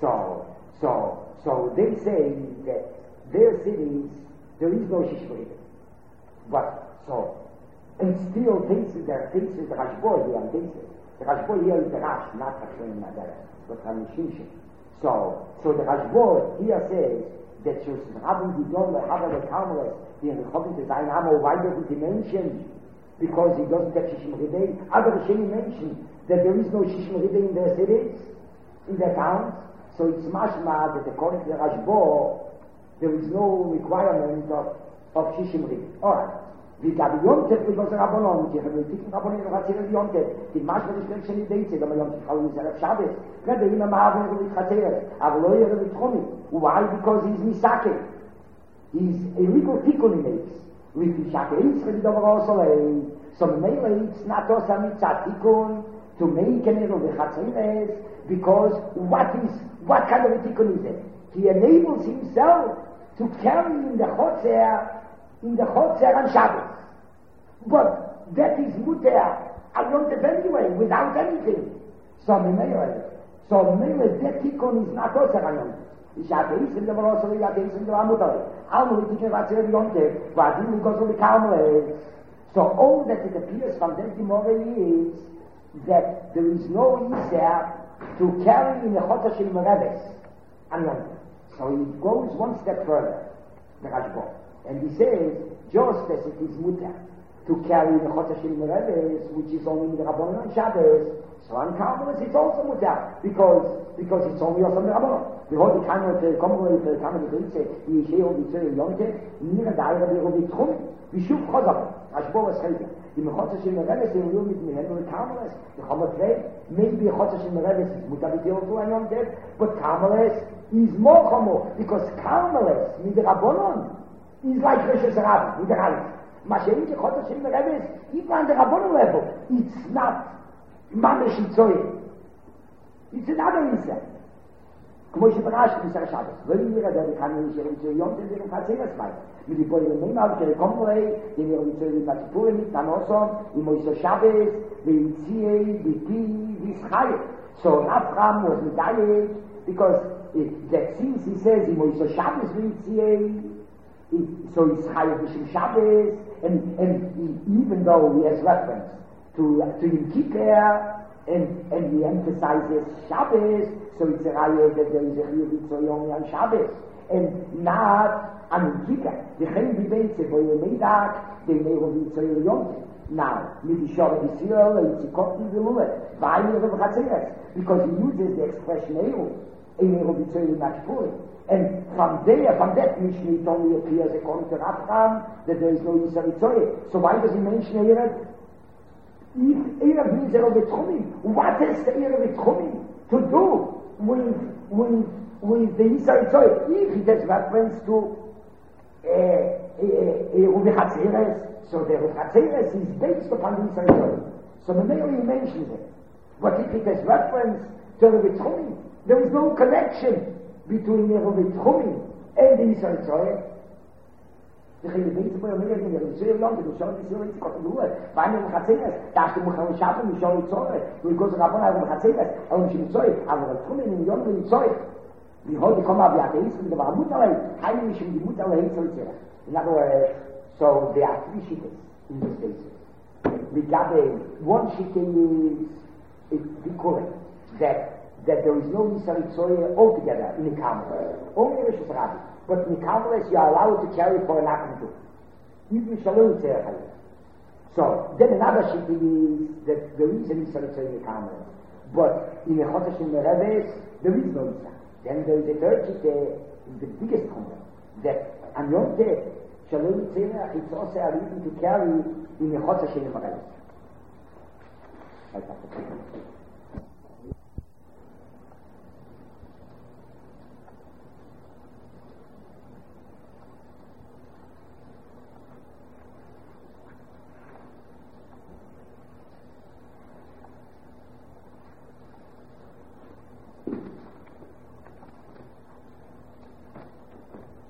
[SPEAKER 2] So they say that their cities, there is no Shishim Ridei. But, and still there are the Rashbo here, and the Rashbo here is the Rash, not Hashem Nadar, but Hamishimshim. So the Rashbo here says that Shus Rabbi Gidon Lehaga Lekamres, the Rechobim Tezaynam, why doesn't he mention? Because he doesn't have Shishim Ridei. Other Rishonim mention that there is no Shishim Ridei in their cities, in their towns. So it's mashma that according to the Rashbo, there is no requirement of Shishim Ridei. Alright. The Gabi Yom Tov because Rabbanon, the Rabbanon Rabbanon Rabbanon Yom Tov, the Mashma is very shiny days, the Yom Tov Chalul Zeref Shabbos, Rebbe Yima Ma'avin Rabbi Chatzeres, Avloy Rabbi Tchomi. Why? Because he's Misake. He's a legal tikkun he makes. With Mishake, it's for the Dover Osolei. So Mele, it's not also a mitzvah tikkun to make an Rabbi Chatzeres, because what kind of a tikkun is it? He enables himself to carry in the Chotzer on Shabbos. But that is muter Yom Tov anyway, without anything. So Mele, that tikkun is not also on Yom Tov. Ich habe es in der Rosse, ich habe es in der Mutter. Almo die Tikkun was er Yom Tov, was die goes to the Karmel. So all that it appears from that tomorrow is that there is no Yisrael to carry in the Chodesh Shel Mereves on Yom Tov. So he goes one step further, the Rashbo. And he says, just as it is mutter to carry the Chodesh Shel Mereves, which is only in the Rabbanon on Shabbos, so on Karmelis it's also mutter, because it's only on the Rabbanon. The whole time of the Komroi, the time of the Gritze, the Yesheo, the Tzeri Yonte, Nira Daira, the Robi Tchum, Vishub Chozab, Rashbo was Chelke. The Chodesh Shel Mereves, they will with Mehen, the Karmelis, the Chomot Rei, maybe the Chodesh Shel Mereves is mutter b'Teo to on Yonte, but Karmelis is more Chomo, because Karmelis, with the Rabbanon, is like Rosh Hashanah, with the Halis. Mashein ke Chodesh Shel Mereves, even on the Rabbanon level, it's not Mamish Itzoye. It's another Yisrael. כמו שפרש במסר שבס, ולא נראה דרך כמה שירים יום תדרים חצי הסמאי. מדיפוי למימה, וכרקומרי, דמירו מצויים בציפורים, תנוסום, ומויסו שבס, ויציאי, ביתי, וישחי. So Abraham was medayed, because that since he says, Moiso Shabbos viyitziyei, so he's chayav b'shem Shabbos, and even though he has reference to Yom Kippur, and he emphasizes Shabbos, so it's a raya that there is a chiyuv only on Shabbos, and not on Yom Kippur. V'chein b'beitze bo yomeidak, de'neiru v'yitzoy yom. Now, Midishor Yisrael, Yitzikotin v'luleh, v'ayir v'chatzeres, because he uses the expression Eiru v'yitzoy yom. And from that Mishnah, it only appears according to Abraham that there is no Yisrael Yitzoy. So why does he mention Eiru? If Erev means Erev B'Tchumim, what is the Erev B'Tchumim to do with the Yisrael Tzorah? If it has reference to Rubi Chatzeres, so the Rubi Chatzeres is based upon the Yisrael Tzorah. So the Meiri mentions it. But if it has reference to Erev B'Tchumim, there is no connection between Erev B'Tchumim and the Yisrael Tzorah. Ich habe die Beiße mir gesagt, ich habe Land, du schaust die Sirre, ich kann nur, weil mir Chatzeres, da hast du mich auch schaffen, ich schaue die Zore, du goes Rabban, aber Chatzeres, aber ich bin Zeug, aber das tun in Jom in Zeug. Wie heute kommen wir ja Atheisten, der war Mutterlein, heimlich die Mutterlein zu erzählen. In other words, so there are three shittas in this case. We got one shitta is correct, that there is no Yisrael Tzorah altogether in the Kamala. Only Rosh Hashanah. But in Kamala you are allowed to carry for an Akhmatu. Even Shalom Tzerah. So, then another shitta is that there is an Yisrael Tzorah in the Kamala. But in the Chodesh and Mereves, there is no Yisrael. Then there is a third shitta, the biggest Kamala, that on Yom Tov, Shalom Tzerah, it's also a reason to carry in the Chodesh and Mereves.